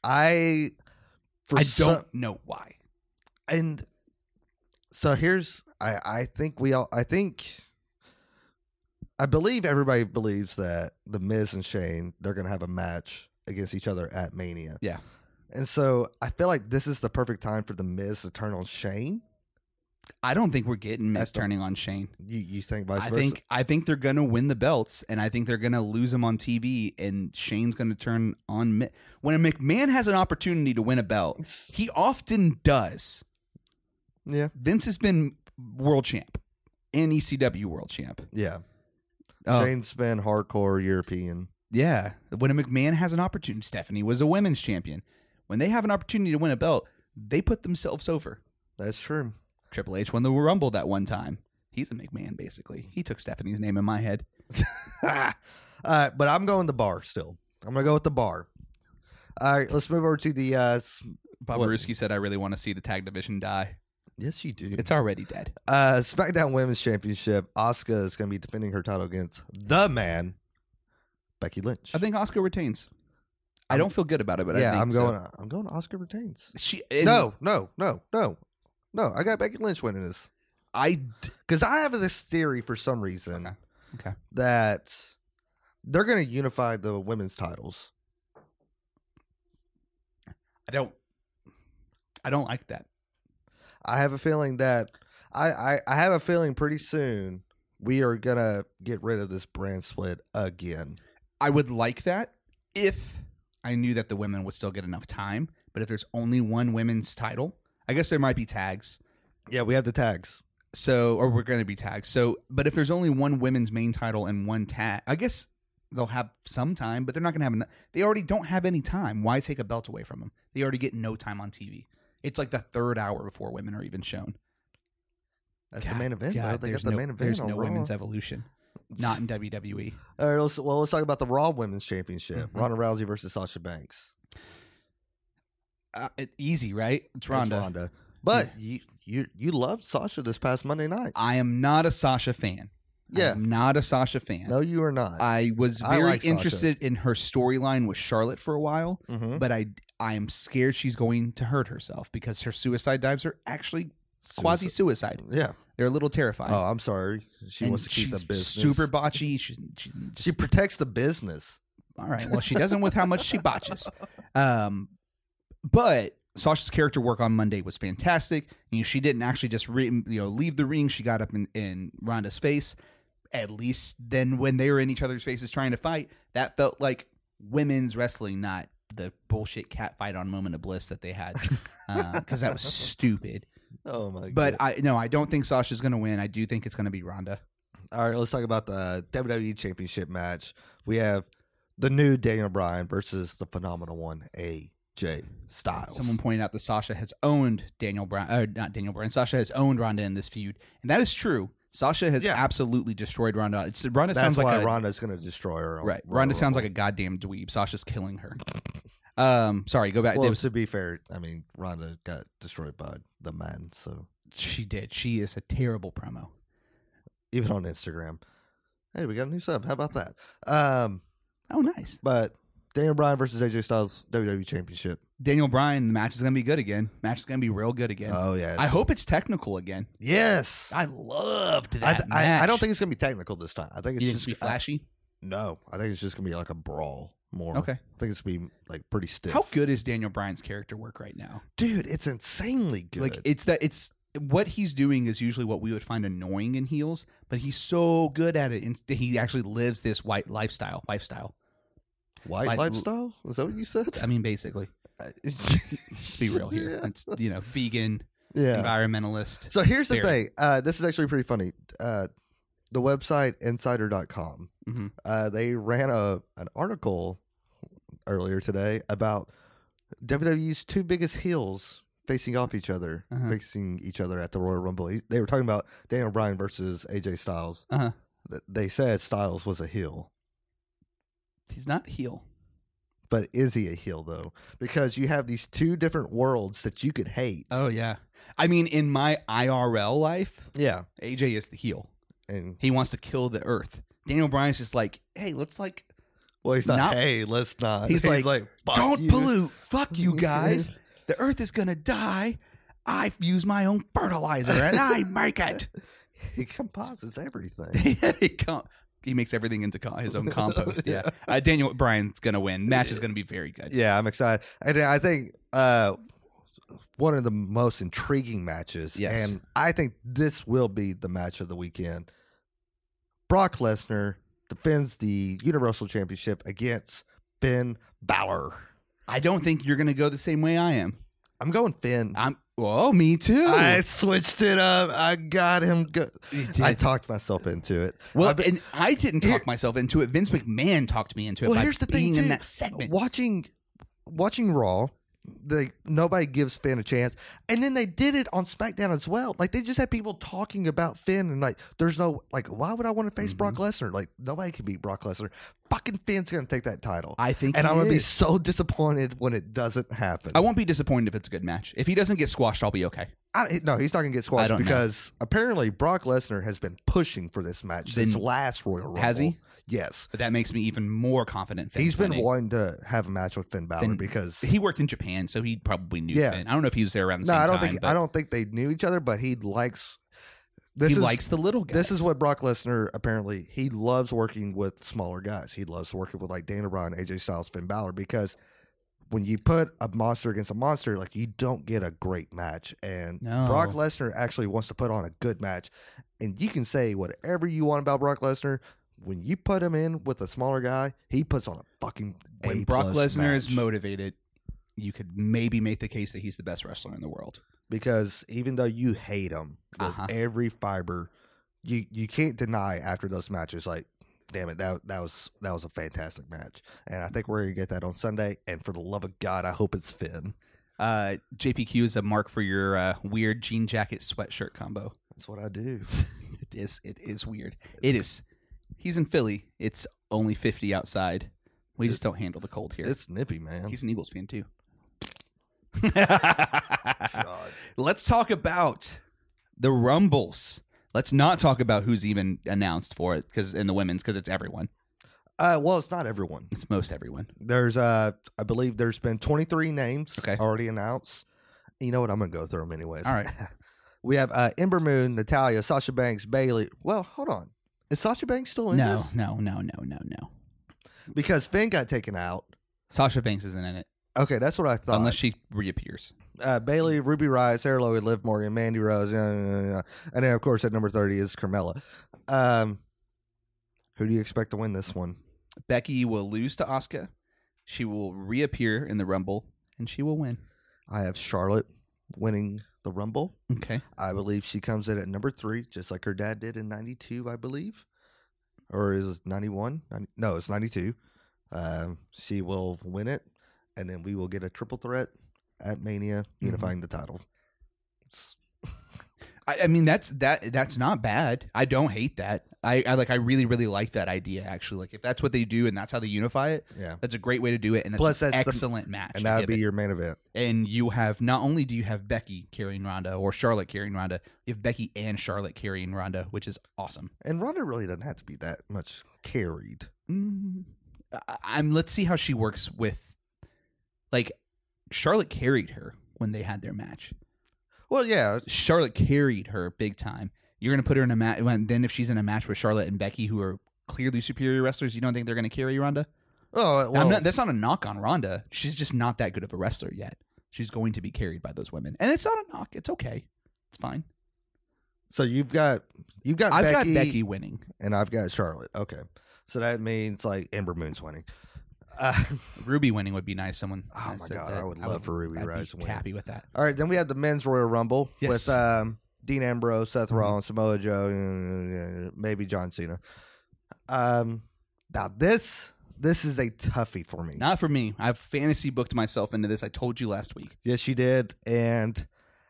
I for I some- don't know why. and so here's I I think we all I think I believe everybody believes that the Miz and Shane, they're gonna have a match against each other at Mania. Yeah. And so I feel like this is the perfect time for the Miz to turn on Shane. I don't think we're getting Miz At the- turning on Shane. You you think vice I versa? think I think they're gonna win the belts, and I think they're gonna lose them on T V, and Shane's gonna turn on. Mi- when a McMahon has an opportunity to win a belt, he often does. Yeah. Vince has been world champ and E C W world champ. Yeah. Oh. Shane's been hardcore European. Yeah, when a McMahon has an opportunity, Stephanie was a women's champion. When they have an opportunity to win a belt, they put themselves over. That's true. Triple H won the Rumble that one time. He's a McMahon, basically. He took Stephanie's name in my head. uh, but I'm going the bar still. I'm gonna go with the bar. All right, let's move over to the. Uh, s- Bob what- Ruski said, "I really want to see the tag division die. Yes, you do. It's already dead." Uh, SmackDown Women's Championship. Asuka is going to be defending her title against the man, Becky Lynch. I think Asuka retains. I don't feel good about it, but yeah, I think I'm so. going. I'm going. Asuka retains. She and No, no, no, no, no. I got Becky Lynch winning this I d- because I have this theory for some reason Okay. Okay. that they're going to unify the women's titles. I don't. I don't like that. I have a feeling that I, I, I have a feeling pretty soon we are gonna get rid of this brand split again. I would like that if I knew that the women would still get enough time. But if there's only one women's title, I guess there might be tags. Yeah, we have the tags. So, or we're going to be tagged. So, but if there's only one women's main title and one tag, I guess they'll have some time, but they're not going to have enough. They already don't have any time. Why take a belt away from them? They already get no time on T V. It's like the third hour before women are even shown. That's God, the main event. God, though. They there's got the no, main event There's on no Raw. women's evolution. Not in W W E. All right, let's, well, let's talk about the Raw Women's Championship. Mhm. Ronda Rousey versus Sasha Banks. Uh, it, easy, right? It's That's Ronda. Ronda. But you, you you loved Sasha this past Monday night. I am not a Sasha fan. Yeah. I'm not a Sasha fan. No, you are not. I was I very like Sasha. interested in her storyline with Charlotte for a while, Mhm. but I I am scared she's going to hurt herself because her suicide dives are actually quasi suicide. Yeah. They're a little terrifying. Oh, I'm sorry. She And wants to keep the she's business. super botchy. She's, she's just, She protects the business. all right. Well, she doesn't with how much she botches. Um, but Sasha's character work on Monday was fantastic. You know, she didn't actually just re- you know leave the ring. She got up in, in Ronda's face. At least then, when they were in each other's faces trying to fight, that felt like women's wrestling, not the bullshit cat fight on Moment of Bliss that they had, because that was stupid. Oh my god. But I no, I don't think Sasha's going to win. I do think it's going to be Ronda. All right, let's talk about the W W E Championship match. We have the new Daniel Bryan versus the phenomenal one, A J Styles. Someone pointed out that Sasha has owned Daniel Bryan, uh, not Daniel Bryan. Sasha has owned Ronda in this feud, and that is true. Sasha has Yeah. absolutely destroyed Ronda. It's Ronda That's sounds why like a, Ronda's going to destroy her. on right. Royal Ronda sounds like Rumble. a goddamn dweeb. Sasha's killing her. Um, sorry, go back. Well, There was- to be fair, I mean, Ronda got destroyed by the man, so she did. She is a terrible promo. even on Instagram. Hey, we got a new sub. How about that? Um, Oh, nice. but Daniel Bryan versus A J Styles W W E Championship. Daniel Bryan. The match is gonna be good again. Match is gonna be real good again. Oh yeah, I hope it's technical again. yes. I loved that I, th- I, match. I don't think it's gonna be technical this time. I think it's you think just it's gonna be flashy. no, I think it's just gonna be like a brawl more. Okay. I think it's gonna be like pretty stiff. How good is Daniel Bryan's character work right now? dude? It's insanely good. Like it's that it's what he's doing is usually what we would find annoying in heels, but he's so good at it. And he actually lives this white lifestyle. Lifestyle. white like- lifestyle. Is that what you said? I mean, basically. Let's be real here. Yeah. It's you know vegan, Yeah. environmentalist. So here's the Very. thing. Uh, this is actually pretty funny. Uh, the website insider dot com, Mhm. uh, they ran a an article earlier today about W W E's two biggest heels facing off each other, Uh-huh. facing each other at the Royal Rumble. He- They were talking about Daniel Bryan versus A J Styles. Uh-huh. Th- They said Styles was a heel. He's not heel. But is he a heel, though? Because you have these two different worlds that you could hate. Oh yeah. I mean, in my I R L life, Yeah. A J is the heel. And He wants to kill the earth. Daniel Bryan's just like, hey, let's like Well, he's not. Not- hey, let's not. He's, like, "Fuck don't you." pollute. Fuck you guys. The earth is going to die. I use my own fertilizer and I make it. He composites everything. he, com- he makes everything into co- his own compost. Yeah. Uh, Daniel Bryan's going to win. Match is going to be very good. Yeah, I'm excited, and I think uh, one of the most intriguing matches, Yes. and I think this will be the match of the weekend. Brock Lesnar defends the Universal Championship against Finn Balor. I don't think you're going to go the same way I am. I'm going Finn. I'm. Oh, me too. I switched it up. I got him good. You did. I talked myself into it. Well, I've been- and I didn't talk Here- myself into it. Vince McMahon talked me into it well, by here's the being thing, in too. that segment. Watching, watching Raw, they nobody gives Finn a chance, and then they did it on SmackDown as well. Like they just had people talking about Finn, and like, there's no like, why would I want to face Mm-hmm. Brock Lesnar? Like nobody can beat Brock Lesnar. Fucking Finn's gonna take that title. I think and he I'm gonna be is. so disappointed when it doesn't happen. I won't be disappointed if it's a good match. If he doesn't get squashed, I'll be okay. I, no, he's not gonna get I squashed don't know. because apparently Brock Lesnar has been pushing for this match since Then- last Royal Rumble. Has he? Yes. But that makes me even more confident. Finn's He's been winning. wanting to have a match with Finn Balor Finn- because He worked in Japan, so he probably knew Yeah. Finn. I don't know if he was there around the no, same I don't time. think but I don't think they knew each other, but he likes. This he is, likes the little guys. This is what Brock Lesnar apparently he loves working with smaller guys. He loves working with like Daniel Bryan, A J Styles, Finn Balor because when you put a monster against a monster, like you don't get a great match. And No. Brock Lesnar actually wants to put on a good match. And you can say whatever you want about Brock Lesnar. When you put him in with a smaller guy, he puts on a fucking when A Brock plus Lesnar is match. motivated, you could maybe make the case that he's the best wrestler in the world. Because even though you hate him with Uh-huh. every fiber, you you can't deny after those matches, like, damn it, that that was that was a fantastic match, and I think we're gonna get that on Sunday. And for the love of God, I hope it's Finn. Uh, J P Q is a mark for your uh, weird jean jacket sweatshirt combo. That's what I do. It is. It is weird. It is. He's in Philly. It's only fifty outside. We just don't handle the cold here. It's nippy, man. He's an Eagles fan too. Let's talk about the Rumbles. Let's not talk about who's even announced for it, because in the women's, because it's everyone. Uh, well, it's not everyone. It's most everyone. There's uh, I believe there's been twenty-three names Okay. already announced. You know what? I'm gonna go through them anyways. All right. We have uh, Ember Moon, Natalya, Sasha Banks, Bailey. Well, hold on. Is Sasha Banks still in No, this? no, no, no, no, no. Because Finn got taken out. Sasha Banks isn't in it Okay, that's what I thought. unless she reappears. uh, Bailey, Ruby Riott, Sarah Logan, Liv Morgan, Mandy Rose, yeah, yeah, yeah. And then of course at number thirty is Carmella. Um, who do you expect to win this one? Becky will lose to Asuka. She will reappear in the Rumble, and she will win. I have Charlotte winning the Rumble. Okay. I believe she comes in at number three, just like her dad did in ninety-two, I believe. Or is it ninety-one? No, it's ninety-two. Um, she will win it, and then we will get a triple threat at Mania, unifying the title. It's, I, I mean, that's that. That's not bad. I don't hate that. I, I like. I really, really like that idea. Actually, like if that's what they do and that's how they unify it, yeah. that's a great way to do it. And that's Plus, an that's the- excellent match. And to that would give be it. your main event. And you have not only do you have Becky carrying Ronda or Charlotte carrying Ronda, you have Becky and Charlotte carrying Ronda, which is awesome. And Ronda really doesn't have to be that much carried. Mm, I, I'm. Let's see how she works with. Like, Charlotte carried her when they had their match. Well, yeah. Charlotte carried her big time. You're going to put her in a match. Then if she's in a match with Charlotte and Becky, who are clearly superior wrestlers, you don't think they're going to carry Ronda? Oh, Now, I'm well, not, that's not a knock on Ronda. She's just not that good of a wrestler yet. She's going to be carried by those women, and it's not a knock. It's okay. It's fine. so you've got you've got I've Becky, got Becky winning. and I've got Charlotte. Okay, so that means like Ember Moon's winning. Uh, Ruby winning would be nice. Someone. Oh uh, my said God, that. I would love for Ruby I'd Riott be to win. happy with that. all right, then we have the men's Royal Rumble Yes. with um, Dean Ambrose, Seth Mhm. Rollins, Samoa Joe, uh, maybe John Cena. Um, now this this is a toughie for me. Not for me. I've fantasy booked myself into this. I told you last week. Yes, you did, and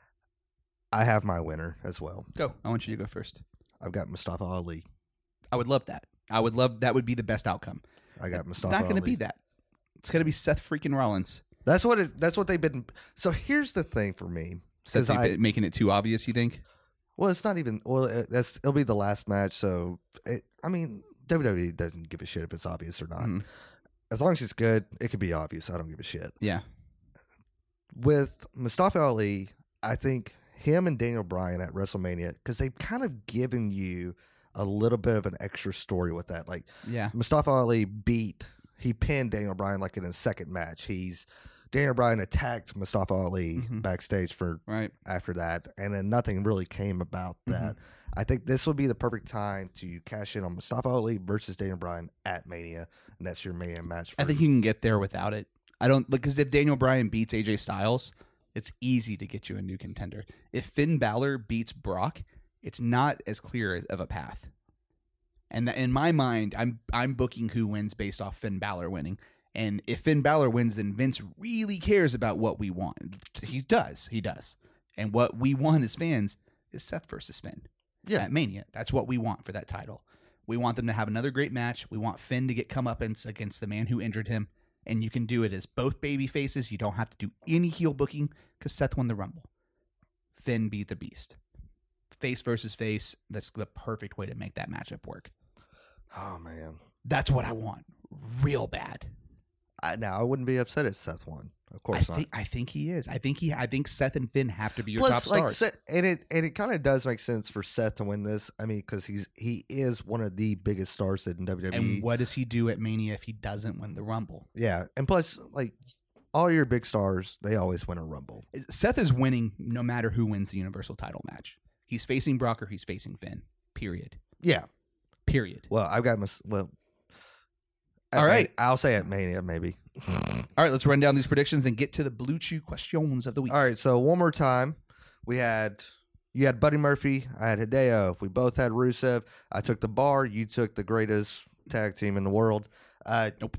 I have my winner as well. Go. I want you to go first. I've got Mustafa Ali. I would love that. I would love that. Would be the best outcome. I got It's Mustafa not going to Ali. be that. It's going to be Seth freaking Rollins. That's what it. That's what they've been. So here's the thing for me. Seth 'Cause I, making it too obvious. You think? well, it's not even. Well, it, that's it'll be the last match. So it, I mean, W W E doesn't give a shit if it's obvious or not. Mhm. as long as it's good, it could be obvious. I don't give a shit. Yeah. With Mustafa Ali, I think him and Daniel Bryan at WrestleMania, because they've kind of given you a little bit of an extra story with that. Like, Yeah. Mustafa Ali beat, he pinned Daniel Bryan like in his second match. He's Daniel Bryan attacked Mustafa Ali Mhm. backstage for Right. after that, and then nothing really came about that. I think this would be the perfect time to cash in on Mustafa Ali versus Daniel Bryan at Mania, and that's your Mania match. For I think you can get there without it. I don't because if Daniel Bryan beats A J Styles, it's easy to get you a new contender. If Finn Balor beats Brock, it's not as clear of a path. And th- in my mind, I'm I'm booking who wins based off Finn Balor winning. And if Finn Balor wins, then Vince really cares about what we want. He does. He does. And what we want as fans is Seth versus Finn. Yeah. At Mania. That's what we want for that title. We want them to have another great match. We want Finn to get comeuppance against the man who injured him. And you can do it as both baby faces. You don't have to do any heel booking because Seth won the Rumble. Finn beat the Beast. Face versus face. That's the perfect way to make that matchup work. Oh man, That's what I want. Real bad. I, now I wouldn't be upset if Seth won. Of I course not. think I think he is. I think he I think Seth and Finn have to be your Plus, top like, stars. Seth, and it and it kind of does make sense for Seth to win this. I mean, because he's he is one of the biggest stars in W W E. And what does he do at Mania if he doesn't win the Rumble? Yeah, and plus, like all your big stars, they always win a Rumble. Seth is winning no matter who wins the Universal title match. He's facing Brock or he's facing Finn. Period. Yeah. Period. Well, I've got my well. at All right. Ma- I'll say at Mania maybe. All right, let's run down these predictions and get to the Blue Chew questions of the week. All right, so one more time, we had you had Buddy Murphy, I had Hideo. We both had Rusev. I took the Bar. You took the greatest tag team in the world. Uh, Nope.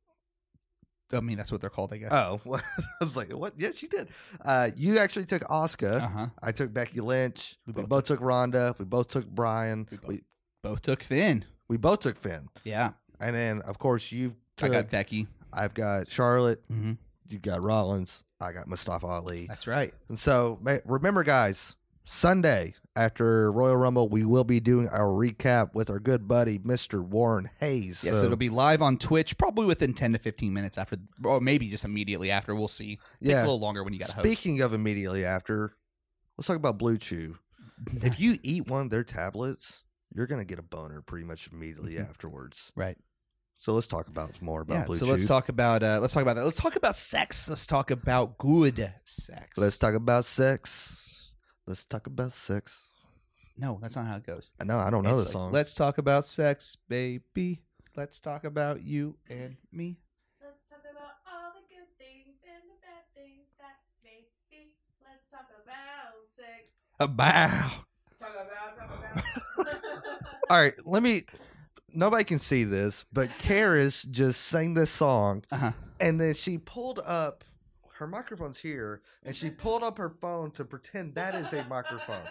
I mean, that's what they're called, I guess. oh, I was like, what? Yes, you did. Uh, you actually took Asuka. Uh-huh. I took Becky Lynch. We, We both, both took Ronda. We both took Brian. We both- We, Both took Finn. we both took Finn. Yeah. And then, of course, you I took. got Becky. I've got Charlotte. Mm-hmm. You got Rollins. I got Mustafa Ali. That's right. And so, ma- remember, guys, Sunday after Royal Rumble, we will be doing our recap with our good buddy, Mister Warren Hayes. Yes, So, it'll be live on Twitch, probably within ten to fifteen minutes after, or maybe just immediately after. We'll see. Takes Yeah. a little longer when you got a host. Speaking of immediately after, let's talk about Blue Chew. If you eat one of their tablets, you're going to get a boner pretty much immediately afterwards. Right. So let's talk about more about Yeah. Blue So Chew. let's talk about uh, let's talk about that. Let's talk about sex. Let's talk about good sex. Let's talk about sex. Let's talk about sex. No, that's not how it goes. I know, I don't know It's the like, song. Let's talk about sex, baby. Let's talk about you and me. Let's talk about all the good things and the bad things that may be. Let's talk about sex. About. Talk about, talk about. All right, let me. Nobody can see this, but Karis just sang this song, Uh-huh. and then she pulled up her microphone's here, and she pulled up her phone to pretend that is a microphone.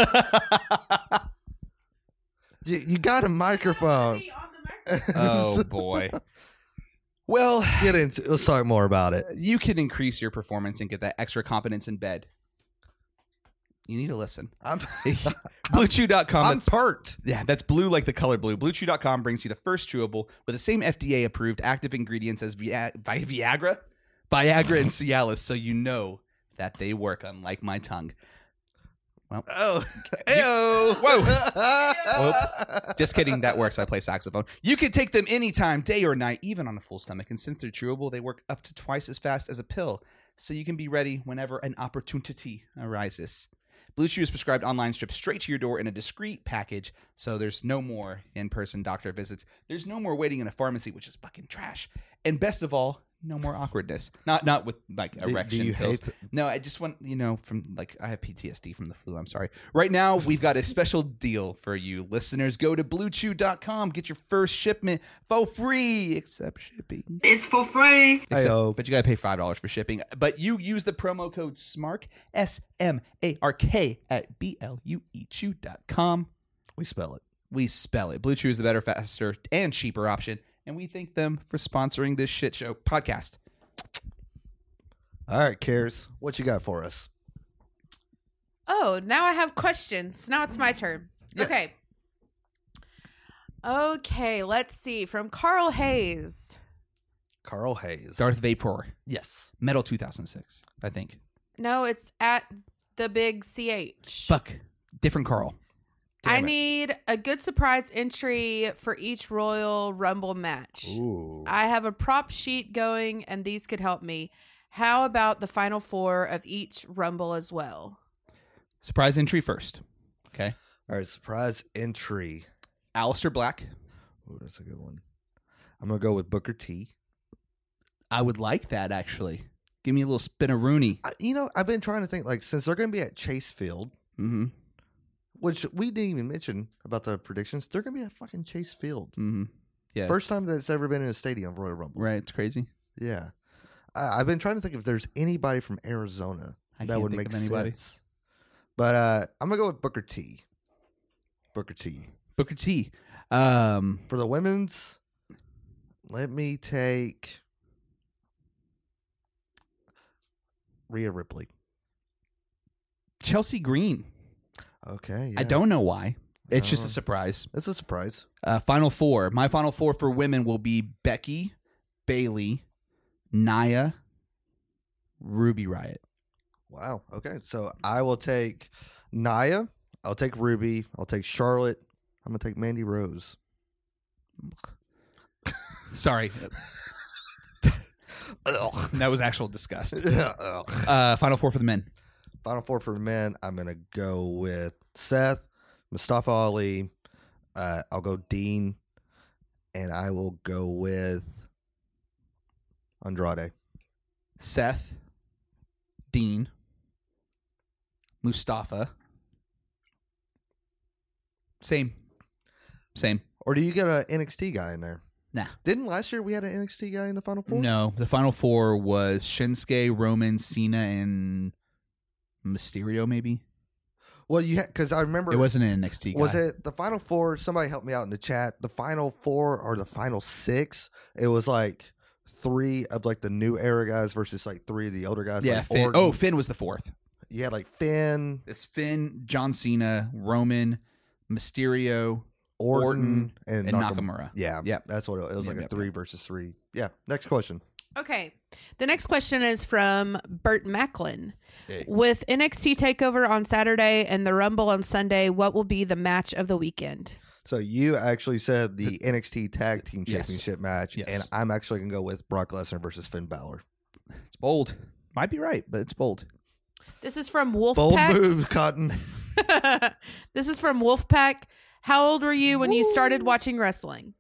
you, you got a microphone. Be on the microphone. Oh boy. Well, Get into. Let's talk more about it. you can increase your performance and get that extra confidence in bed. You need to listen. I'm. Blue Chew dot com. I'm That's, perked. yeah, that's blue like the color blue. Blue Chew dot com brings you the first chewable with the same F D A-approved active ingredients as Vi- Vi- Viagra, Viagra, and Cialis, so you know that they work, unlike my tongue. Well, Oh, Ew. Whoa. Just kidding. That works. I play saxophone. You can take them anytime, day or night, even on a full stomach. And since they're chewable, they work up to twice as fast as a pill, so you can be ready whenever an opportunity arises. Blue Chew is prescribed online, stripped straight to your door in a discreet package, so there's no more in-person doctor visits. There's no more waiting in a pharmacy, which is fucking trash. And best of all, no more awkwardness. Not not with like Do- erection do you pills. hate th- No, I just want, you know, from like I have P T S D from the flu. I'm sorry. Right now, we've got a special deal for you listeners. Go to Blue Chew dot com, get your first shipment for free, except shipping. It's for free. Except- Hey-o. but you gotta pay five dollars for shipping. But you use the promo code SMARK S M A R K at B L U E Chew dot com. We spell it. We spell it. Blue Chew is the better, faster, and cheaper option, and we thank them for sponsoring this shit show podcast. All right, Karis, what you got for us? Oh, now I have questions. Now it's my turn. Yes. Okay. Okay, let's see. From Carl Hayes. Carl Hayes. Darth Vapor. Yes. Metal two thousand six, I think. No, it's at the big C H. Fuck. Different Carl. I Damn it. need a good surprise entry for each Royal Rumble match. Ooh. I have a prop sheet going, and these could help me. How about the final four of each Rumble as well? Surprise entry first. Okay. All right, surprise entry. Aleister Black. Oh, that's a good one. I'm going to go with Booker T. I would like that, actually. Give me a little spin-a-rooney. I, you know, I've been trying to think, like, since they're going to be at Chase Field, Mm-hmm. which we didn't even mention about the predictions, they're going to be at fucking Chase Field. Mm-hmm. Yeah. First time that it's ever been in a stadium, Royal Rumble. Right. It's crazy. Yeah. I, I've been trying to think if there's anybody from Arizona I that can't would think make of anybody. sense. But uh, I'm going to go with Booker T. Booker T. Booker T. Um, For the women's, let me take Rhea Ripley. Chelsea Green. Okay. I yeah. don't know why. It's just Oh. a surprise. It's a surprise. Uh, final four. My final four for women will be Becky, Bailey, Nia, Ruby Riott. Wow. Okay. So I will take Nia. I'll take Ruby. I'll take Charlotte. I'm going to take Mandy Rose. Sorry. That was actual disgust. Ugh. Uh, final four for the men. Final four for the men. I'm going to go with Seth, Mustafa Ali. Uh, I'll go Dean. And I will go with Andrade. Seth, Dean, Mustafa. Same. Same. Or do you get an N X T guy in there? Nah. Didn't last year we had an N X T guy in the final four? No. The final four was Shinsuke, Roman, Cena, and Mysterio, maybe? Well, you because I remember It wasn't an N X T guy. Was it the final four? Somebody help me out in the chat. The final four or the final six? It was like three of like the new era guys versus like three of the older guys. Yeah, like Finn. Orton. Oh, Finn was the fourth. You had like Finn, It's Finn, John Cena, Roman, Mysterio, Orton, Orton, and, and Nakam- Nakamura. Yeah, Yep. that's what it, it was. Yep, like a yep, three yep. versus three. Yeah. Next question. Okay. The next question is from Bert Macklin. Hey. With N X T TakeOver on Saturday and the Rumble on Sunday, what will be the match of the weekend? So you actually said the N X T Tag Team Yes. Championship match, Yes. and I'm actually gonna go with Brock Lesnar versus Finn Balor. It's bold. Might be right, but it's bold. This is from Bold Wolfpack. move, Cotton. This is from Wolfpack. How old were you when you started watching wrestling?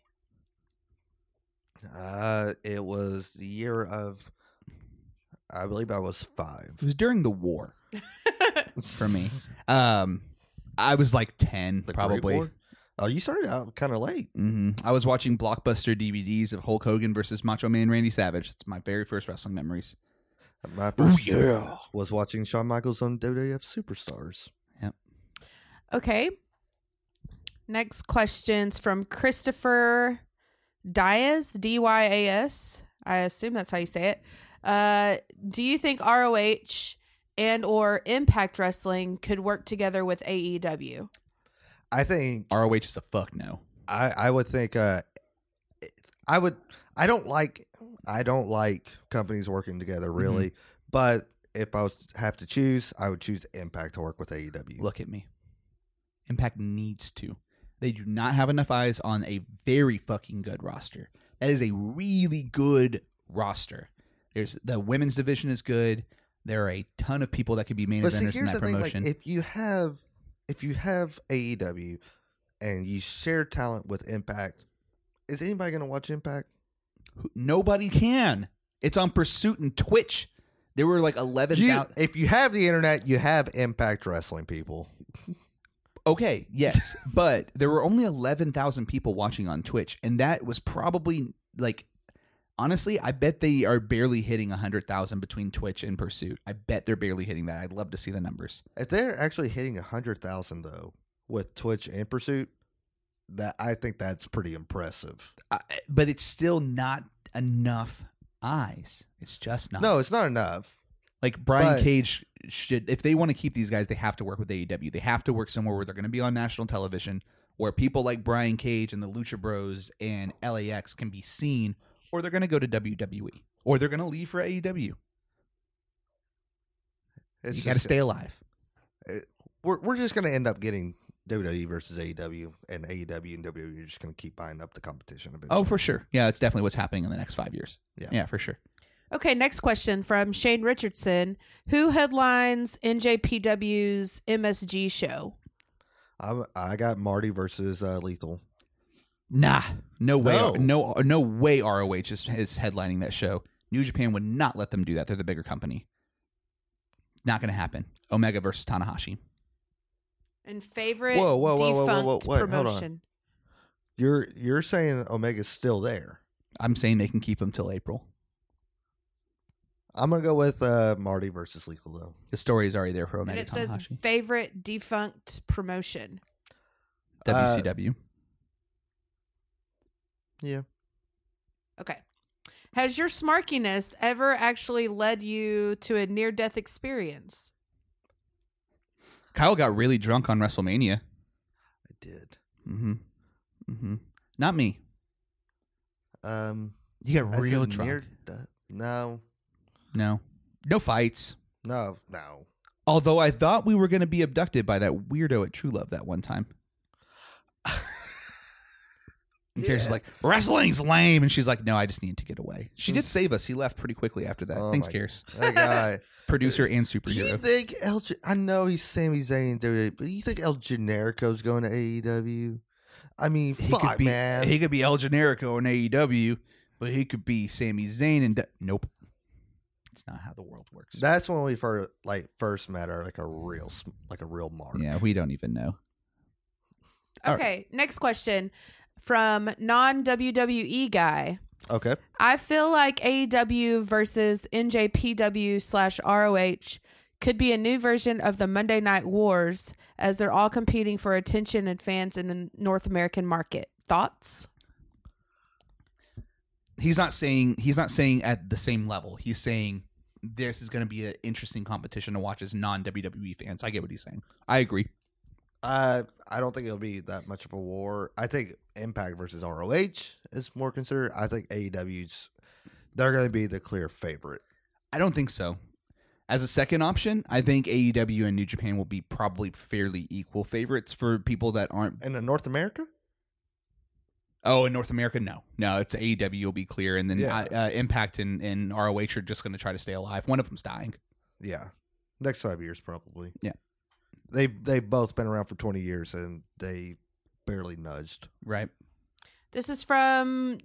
Uh, it was the year of, I believe I was five. It was during the war for me. Um, I was like ten, The Great probably. War? Oh, you started out kind of late. hmm I was watching Blockbuster D V Ds of Hulk Hogan versus Macho Man Randy Savage. It's my very first wrestling memories. My first yeah. was watching Shawn Michaels on W W F Superstars. Okay. Next question's from Christopher Diaz, D Y A S. I assume that's how you say it. Uh, do you think R O H and or Impact Wrestling could work together with A E W? I think R O H is a fuck no. I, I would think uh, I would I don't like I don't like companies working together really, but if I was to have to choose, I would choose Impact to work with A E W. Look at me. Impact needs to. They do not have enough eyes on a very fucking good roster. That is a really good roster. There's the women's division is good. There are a ton of people that could be main but see, eventers in here's that the thing: promotion. like, if you have if you have A E W and you share talent with Impact, is anybody going to watch Impact? Nobody can. It's on Pursuit and Twitch. There were like eleven You, thousand. if you have the internet, you have Impact Wrestling people. Okay, yes, but there were only eleven thousand people watching on Twitch, and that was probably like, honestly, I bet they are barely hitting one hundred thousand between Twitch and Pursuit. I bet they're barely hitting that. I'd love to see the numbers. If they're actually hitting a hundred thousand though with Twitch and Pursuit, that I think that's pretty impressive. I, but it's still not enough eyes. It's just not. No, it's not enough. Like Brian but- Cage should, if they want to keep these guys, they have to work with A E W. They have to work somewhere where they're going to be on national television, where people like Brian Cage and the Lucha Bros and L A X can be seen or they're going to go to W W E, or they're going to leave for A E W. It's You got to just- stay alive. We're we're just going to end up getting W W E versus A E W, and A E W and W W E are just going to keep buying up the competition. Eventually. Oh, for sure. Yeah, it's definitely what's happening in the next five years. Yeah. Yeah, for sure. Okay, next question from Shane Richardson. Who headlines N J P W's M S G show? I'm, I got Marty versus uh, Lethal. Nah, no way. No. No, no way. R O H is, is headlining that show. New Japan would not let them do that. They're the bigger company. Not going to happen. Omega versus Tanahashi. And favorite Whoa, whoa, whoa, whoa, defunct whoa, whoa, wait, hold on. promotion. You're you're saying Omega's still there? I'm saying they can keep him till April. I'm gonna go with uh, Marty versus Lethal though. The story is already there for And Omega it says Tanahashi. favorite defunct promotion. W C W. Yeah. Okay. Has your smarkiness ever actually led you to a near-death experience? Kyle got really drunk on WrestleMania. I did. Mm-hmm. Mm-hmm. Not me. Um, You got as real a drunk. near death- no, No. No fights. no, no. Although I thought we were going to be abducted by that weirdo at True Love that one time. And Kara's Yeah. like, wrestling's lame. And she's like, no, I just need to get away. She did save us. He left pretty quickly after that. Oh Thanks, my- Karis. That guy. Producer and Do you superhero. think El? Ge- I know he's Sami Zayn, in W W E, but do you think El Generico's going to A E W? I mean, He fuck, could be man. he could be El Generico in A E W, but he could be Sami Zayn and nope. It's not how the world works. That's when we first like first met her, like a real, sm- like a real mark. Yeah, we don't even know. All Okay, next question from non-W W E guy. Okay. I feel like A E W versus N J P W slash R O H could be a new version of the Monday Night Wars, as they're all competing for attention and fans in the North American market. Thoughts? He's not saying he's not saying at the same level. He's saying this is going to be an interesting competition to watch as non-W W E fans. I get what he's saying. I agree. Uh, I don't think it'll be that much of a war. I think Impact versus R O H is more considered. I think A E W's they're going to be the clear favorite. I don't think so. As a second option, I think A E W and New Japan will be probably fairly equal favorites for people that aren't. And in North America, Oh, in North America, no, no. It's A E W will be clear, and then Yeah. uh, Impact and, and R O H are just going to try to stay alive. One of them's dying. yeah, next five years probably. Yeah. They they've both been around for twenty years and they barely nudged. Right. This is from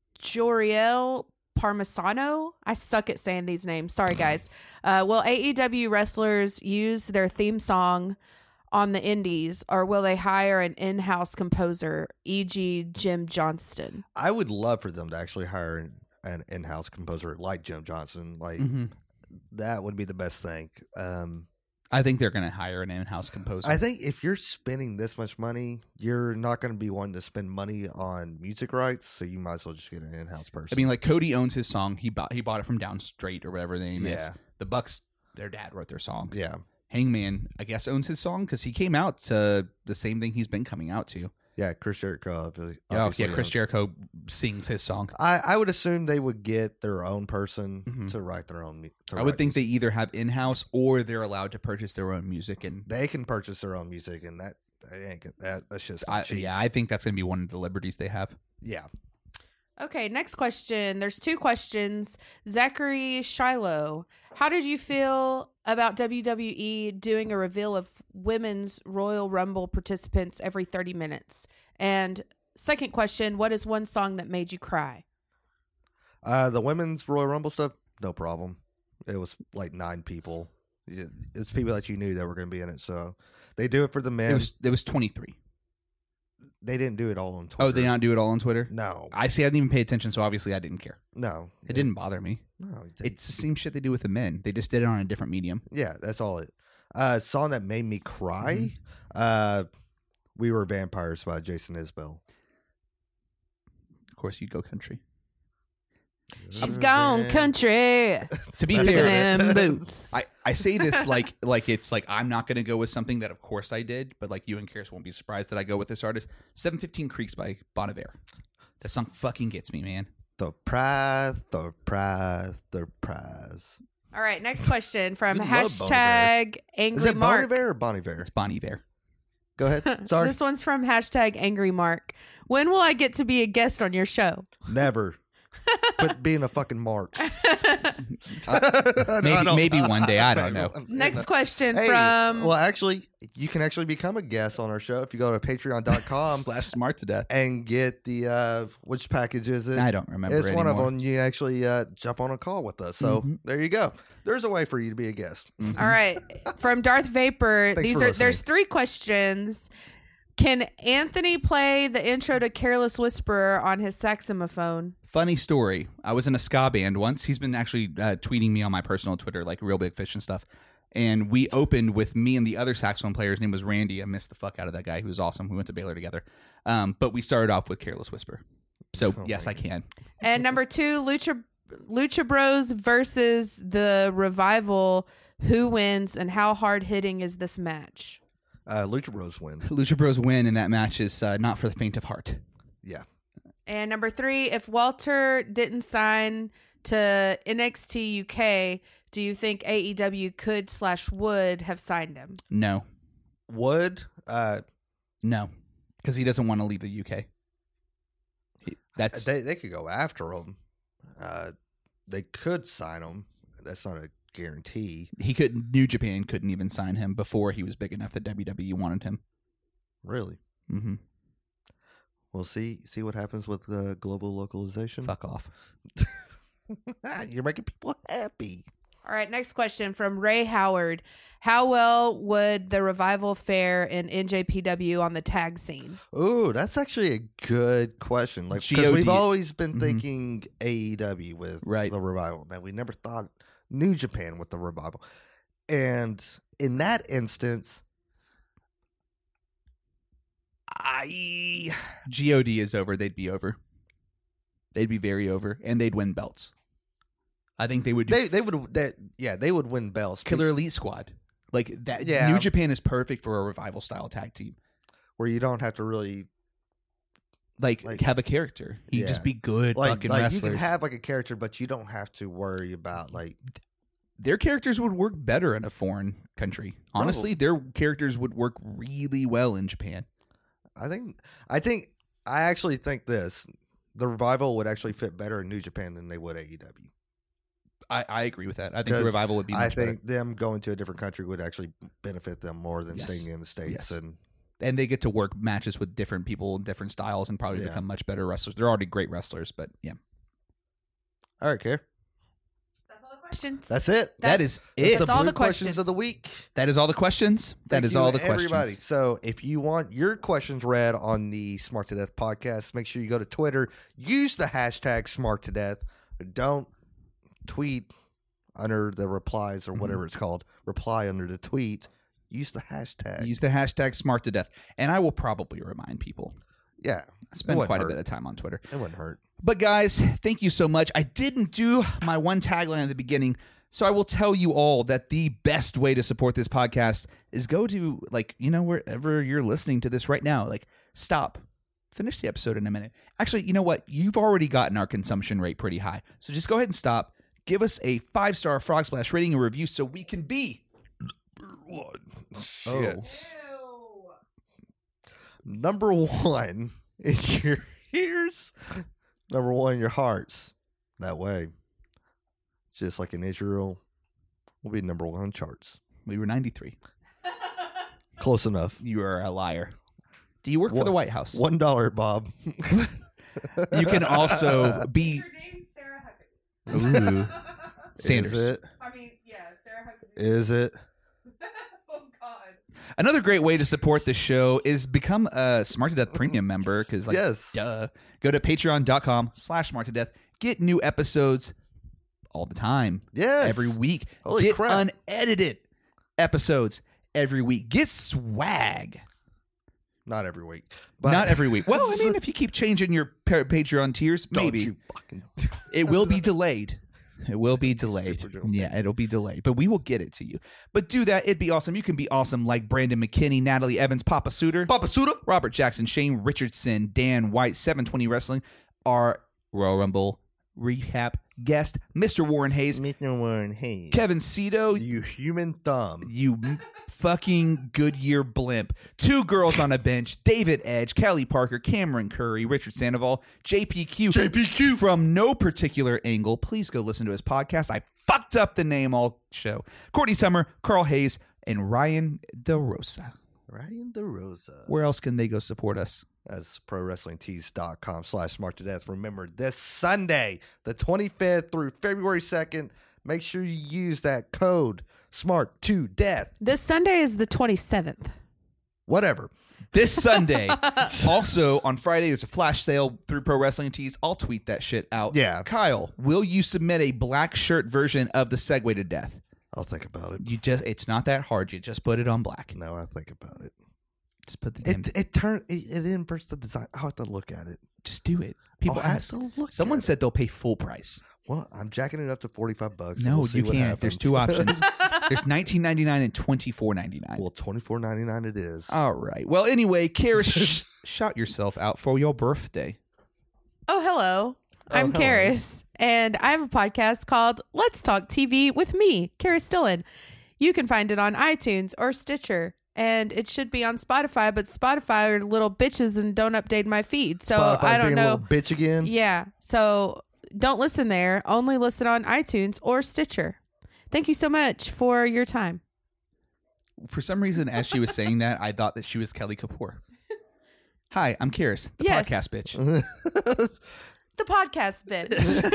Joriel Parmesano. I suck at saying these names. Sorry, guys. Uh, will A E W wrestlers use their theme song on the indies, or will they hire an in-house composer, for example. Jim Johnston? I would love for them to actually hire an, an in-house composer like Jim Johnson. Like Mm-hmm. that would be the best thing. Um, I think they're going to hire an in-house composer. I think if you're spending this much money, you're not going to be wanting to spend money on music rights, so you might as well just get an in-house person. I mean, like Cody owns his song. He bought he bought it from Down Straight or whatever the name is. Yeah. The Bucks, their dad wrote their song. yeah, Hangman, I guess, owns his song because he came out to the same thing he's been coming out to. yeah, Chris Jericho. obvi- Oh, obviously yeah, Chris owns- Jericho sings his song. I, I would assume they would get their own person Mhm. to write their own. mu- to I would write think they music. either have in-house or they're allowed to purchase their own music. And they can purchase their own music, and that they ain't get that. That's just I, cheap. yeah, I think that's going to be one of the liberties they have. yeah. Okay, next question. There's two questions. Zachary Shiloh, how did you feel about W W E doing a reveal of women's Royal Rumble participants every thirty minutes? And second question, what is one song that made you cry? Uh, the women's Royal Rumble stuff, no problem. It was like nine people. Yeah, it's people that you knew that were going to be in it. So they do it for the men. It was it was twenty-three. they didn't do it all on Twitter. Oh, they not do it all on Twitter? No, I see. I didn't even pay attention, so obviously I didn't care. no, It didn't bother me. No, they- It's the same shit they do with the men. They just did it on a different medium. yeah, that's all it. Uh, song that made me cry. Mm-hmm. Uh, We Were Vampires by Jason Isbell. Of course, you go country. She's gone country. To be That's Look fair, at them boots. I, I say this like like it's like I'm not going to go with something that of course I did, but like you and Karis won't be surprised that I go with this artist. seven fifteen Creeks by Bon Iver. That song fucking gets me, man. The prize, the prize, the prize. All right, next question from We love hashtag Is Angry it Mark. Bon Iver or Bon Iver? It's Bon Iver. Go ahead. Sorry. This one's from hashtag Angry Mark. When will I get to be a guest on your show? Never. Quit being a fucking mark. Maybe, maybe one day. I don't know. Next question Hey, from well, actually, you can actually become a guest on our show if you go to patreon dot com Slash smart to death. and get the, uh, which package is it? I don't remember It's one of anymore. them. You actually uh, jump on a call with us. So Mhm. there you go. There's a way for you to be a guest. Mhm. All right, from Darth Vapor. Thanks These for are there's listening. three questions. Can Anthony play the intro to Careless Whisperer on his saxophone? Funny story. I was in a ska band once. He's been actually uh, tweeting me on my personal Twitter, like Real Big Fish and stuff. And we opened with me and the other saxophone player. His name was Randy. I missed the fuck out of that guy. He was awesome. We went to Baylor together. Um, but we started off with Careless Whisper. So Oh yes, my I can. And number two, Lucha Lucha Bros versus the Revival. Who wins and how hard hitting is this match? Uh, Lucha Bros win. Lucha Bros win, and that match is uh, not for the faint of heart. Yeah. And number three, if Walter didn't sign to N X T U K, do you think A E W could slash would have signed him? No, Would, uh, no, because he doesn't want to leave the U K. He- That's they, they could go after him. Uh, they could sign him. That's not a guarantee. he couldn't. New Japan couldn't even sign him before he was big enough that W W E wanted him. Really. Mm-hmm. We'll see see what happens with uh, global localization. Fuck off. You're making people happy. All right, next question from Ray Howard. How well would the Revival fare in N J P W on the tag scene? Ooh, that's actually a good question. Like, G because O D we've always been Mhm. thinking A E W with Right. the Revival. Now, we never thought New Japan with the Revival. And in that instance, I G O D is over. They'd be over. They'd be very over, and they'd win belts. I think they would do they they would that yeah they would win belts. Killer Elite Squad. Like that. Yeah. New Japan is perfect for a Revival style tag team. where you don't have to really Like, Like- have a character. You Yeah. just be good like fucking like wrestlers. you can have like a character, but you don't have to worry about like Their characters would work better in a foreign country. Honestly, their characters would work really well in Japan. I think I think I actually think this the Revival would actually fit better in New Japan than they would A E W. I, I agree with that. I think the Because Revival would be much I think better. them going to a different country would actually benefit them more than Yes. staying in the States. Yes. And And they get to work matches with different people, different styles, and probably Yeah. become much better wrestlers. They're already great wrestlers, but yeah. all right, Care. That's all the questions. That's it. That That's- is it. That's the all blue the questions. of the week. That is all the questions. That Thank is you, all the questions. everybody. So if you want your questions read on the Smart to Death podcast, make sure you go to Twitter. Use the hashtag Smart to Death. Don't tweet under the replies or Mm-hmm. whatever it's called. Reply under the tweet. Use the hashtag. Use the hashtag smart to death. And I will probably remind people. yeah. I spend wouldn't quite a hurt. bit of time on Twitter. It wouldn't hurt. But guys, thank you so much. I didn't do my one tagline at the beginning, so I will tell you all that the best way to support this podcast is go to, like, you know, wherever you're listening to this right now, like, stop. Finish the episode in a minute. Actually, you know what? You've already gotten our consumption rate pretty high. So just go ahead and stop. Give us a five-star Frog Splash rating and review so we can be Shit. Oh. Number one in your ears. Number one in your hearts. That way. Just like in Israel, we'll be number one on charts. We were ninety-three. Close enough. You are a liar. Do you work for What- the White House? One dollar, Bob. You can also be Your name's Sarah Huckabee. Ooh. Sanders. Is it? I mean, yeah, Sarah Huckabee. Is it? Oh God. Another great way to support the show is become a Smart to Death premium member because, like, Yes. duh. Go to patreon.com slash smart to death. Get new episodes all the time. Yes. Every week. Holy Get crap. unedited episodes every week. Get swag. Not every week. But Not every week. Well, I mean, if you keep changing your pa- Patreon tiers, Don't maybe. you fucking. It will be delayed. It will be delayed. Super delayed. Yeah, it'll be delayed, but we will get it to you. But do that. It'd be awesome. You can be awesome like Brandon McKinney, Natalie Evans, Papa Suter, Papa Suda. Robert Jackson, Shane Richardson, Dan White, seven twenty Wrestling, our Royal Rumble recap guest, Mister Warren Hayes. Mister Warren Hayes. Kevin Cito, You human thumb. you m- fucking Goodyear blimp. Two girls on a bench, David Edge, Kelly Parker, Cameron Curry, Richard Sandoval, J P Q. J P Q. From no particular angle, please go listen to his podcast. I fucked up the name all show. Courtney Summer, Carl Hayes, and Ryan DeRosa. Ryan DeRosa. Where else can they go support us? That's pro wrestling tees dot com slash smart to death. Remember, this Sunday, the twenty-fifth through February second, make sure you use that code smart to death. This Sunday is the twenty-seventh. Whatever. This Sunday. Also, on Friday, there's a flash sale through Pro Wrestling Tees. I'll tweet that shit out. Yeah. Kyle, will you submit a black shirt version of the Segway to Death? I'll think about it. You just, it's not that hard. You just put it on black. No, I'll think about it. Just put the damn, It it turned it, it inverts the design. I'll have to look at it. just do it. People I'll have ask. to look Someone at said they'll pay full price. Well, I'm jacking it up to forty-five bucks. and No, we'll see you what can't. There's happens. two options. There's nineteen ninety-nine and twenty-four ninety-nine. Well, twenty-four ninety-nine it is. All right. Well, anyway, Karis, sh- shout yourself out for your birthday. Oh, hello. I'm hello. Karis, and I have a podcast called Let's Talk T V with me, Karis Dillon. You can find it on iTunes or Stitcher, and it should be on Spotify, but Spotify are little bitches and don't update my feed, so Spotify's I don't being a know. little bitch again. Yeah, so don't listen there. Only listen on iTunes or Stitcher. Thank you so much for your time. For some reason, as she was saying that, I thought that she was Kelly Kapoor. Hi, I'm Karis, the Yes. podcast bitch. The podcast bit.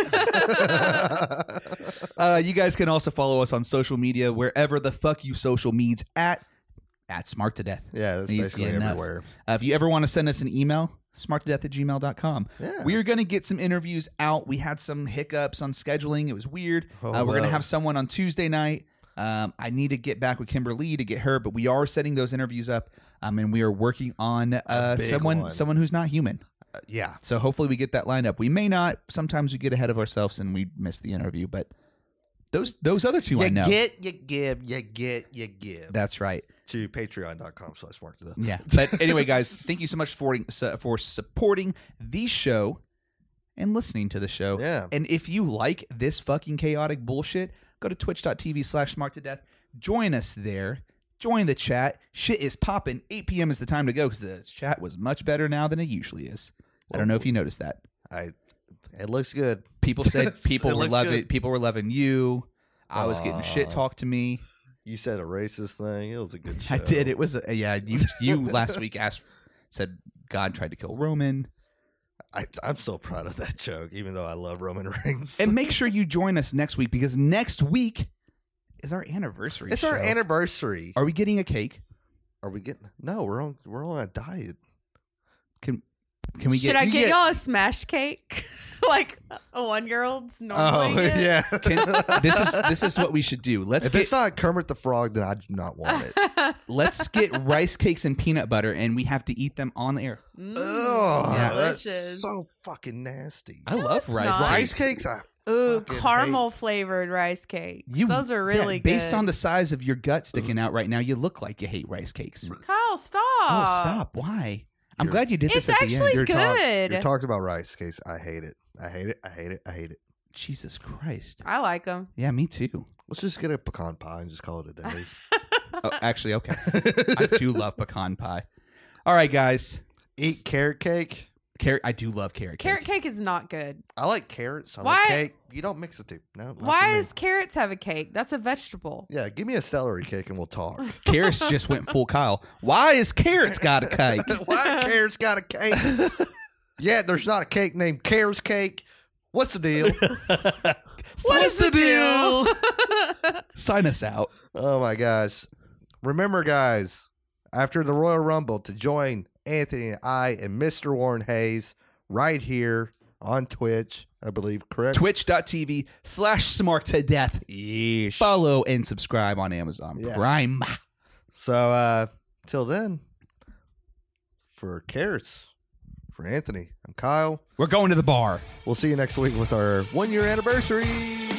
Uh, you guys can also follow us on social media, wherever the fuck you social meds at, at Smart to Death. Yeah, that's Easy basically enough. everywhere. Uh, if you ever want to send us an email, smart to death at gmail dot com. Yeah. We are going to get some interviews out. We had some hiccups on scheduling. It was weird. Oh, uh, we're going to no. have someone on Tuesday night. Um, I need to get back with Kimberly to get her, but we are setting those interviews up, um, and we are working on uh, big someone one. someone who's not human. Uh, yeah. So hopefully we get that lined up. We may not. Sometimes we get ahead of ourselves and we miss the interview, but those those other two You I know. get, you give, you get, you give. That's right. To patreon dot com slash smart to death. Yeah. But anyway, guys, thank you so much for for supporting the show and listening to the show. Yeah. And if you like this fucking chaotic bullshit, go to twitch dot t v slash smart to death. Join us there. Join the chat. Shit is popping. eight p.m. is the time to go because the chat was much better now than it usually is. I don't know if you noticed that. I. It looks good. People said people It were looks loving good. people were loving you. I was getting shit Aw. talked to me. You said a racist thing. It was a good show. I did. It was a, yeah. You you last week asked said God tried to kill Roman. I, I'm so proud of that joke, even though I love Roman Reigns. And make sure you join us next week because next week is our anniversary. it's our show. anniversary. Are we getting a cake? Are we getting? No, we're on. We're on a diet. Can can we Should get? I you get get- y'all a smash cake? Like a one year old's normally Oh get? yeah. Can, this is this is what we should do. Let's if get it's not Kermit the Frog, then I do not want it. let's get rice cakes and peanut butter, and we have to eat them on air. Mm, Oh, Yeah. that's delicious. so fucking nasty. I love it's rice not. Rice cakes. cakes. I Ooh, fucking caramel flavored rice cakes. You, Those are really yeah, good. based on the size of your gut sticking out right now. You look like you hate rice cakes. Kyle, stop. Oh, stop! Why? I'm You're- glad you did It's this at actually the end. Your talk- good. your talks about rice cakes. I hate it. I hate it. I hate it. I hate it. Jesus Christ! I like them. Yeah, me too. Let's just get a pecan pie and just call it a day. Oh, actually, okay. I do love pecan pie. All right, guys. Eat carrot cake. Carrot. I do love carrot cake. Carrot cake is not good. I like carrots on Why- a cake. You don't mix the two. No. not for Why me. does carrots have a cake? That's a vegetable. Yeah, give me a celery cake and we'll talk. Carrots just went full Kyle. Why is carrots got a cake? Why carrots got a cake? Yeah, there's not a cake named Carrots Cake. What's the deal? What is the deal? Sign us out. Oh my gosh. Remember, guys, after the Royal Rumble to join Anthony and I and Mister Warren Hayes right here on Twitch, I believe, correct? Twitch dot t v slash smart to death. Yeesh. Follow and subscribe on Amazon Yeah. Prime. So, uh, till then, for Carrots, for Anthony, I'm Kyle. We're going to the bar. We'll see you next week with our one year anniversary.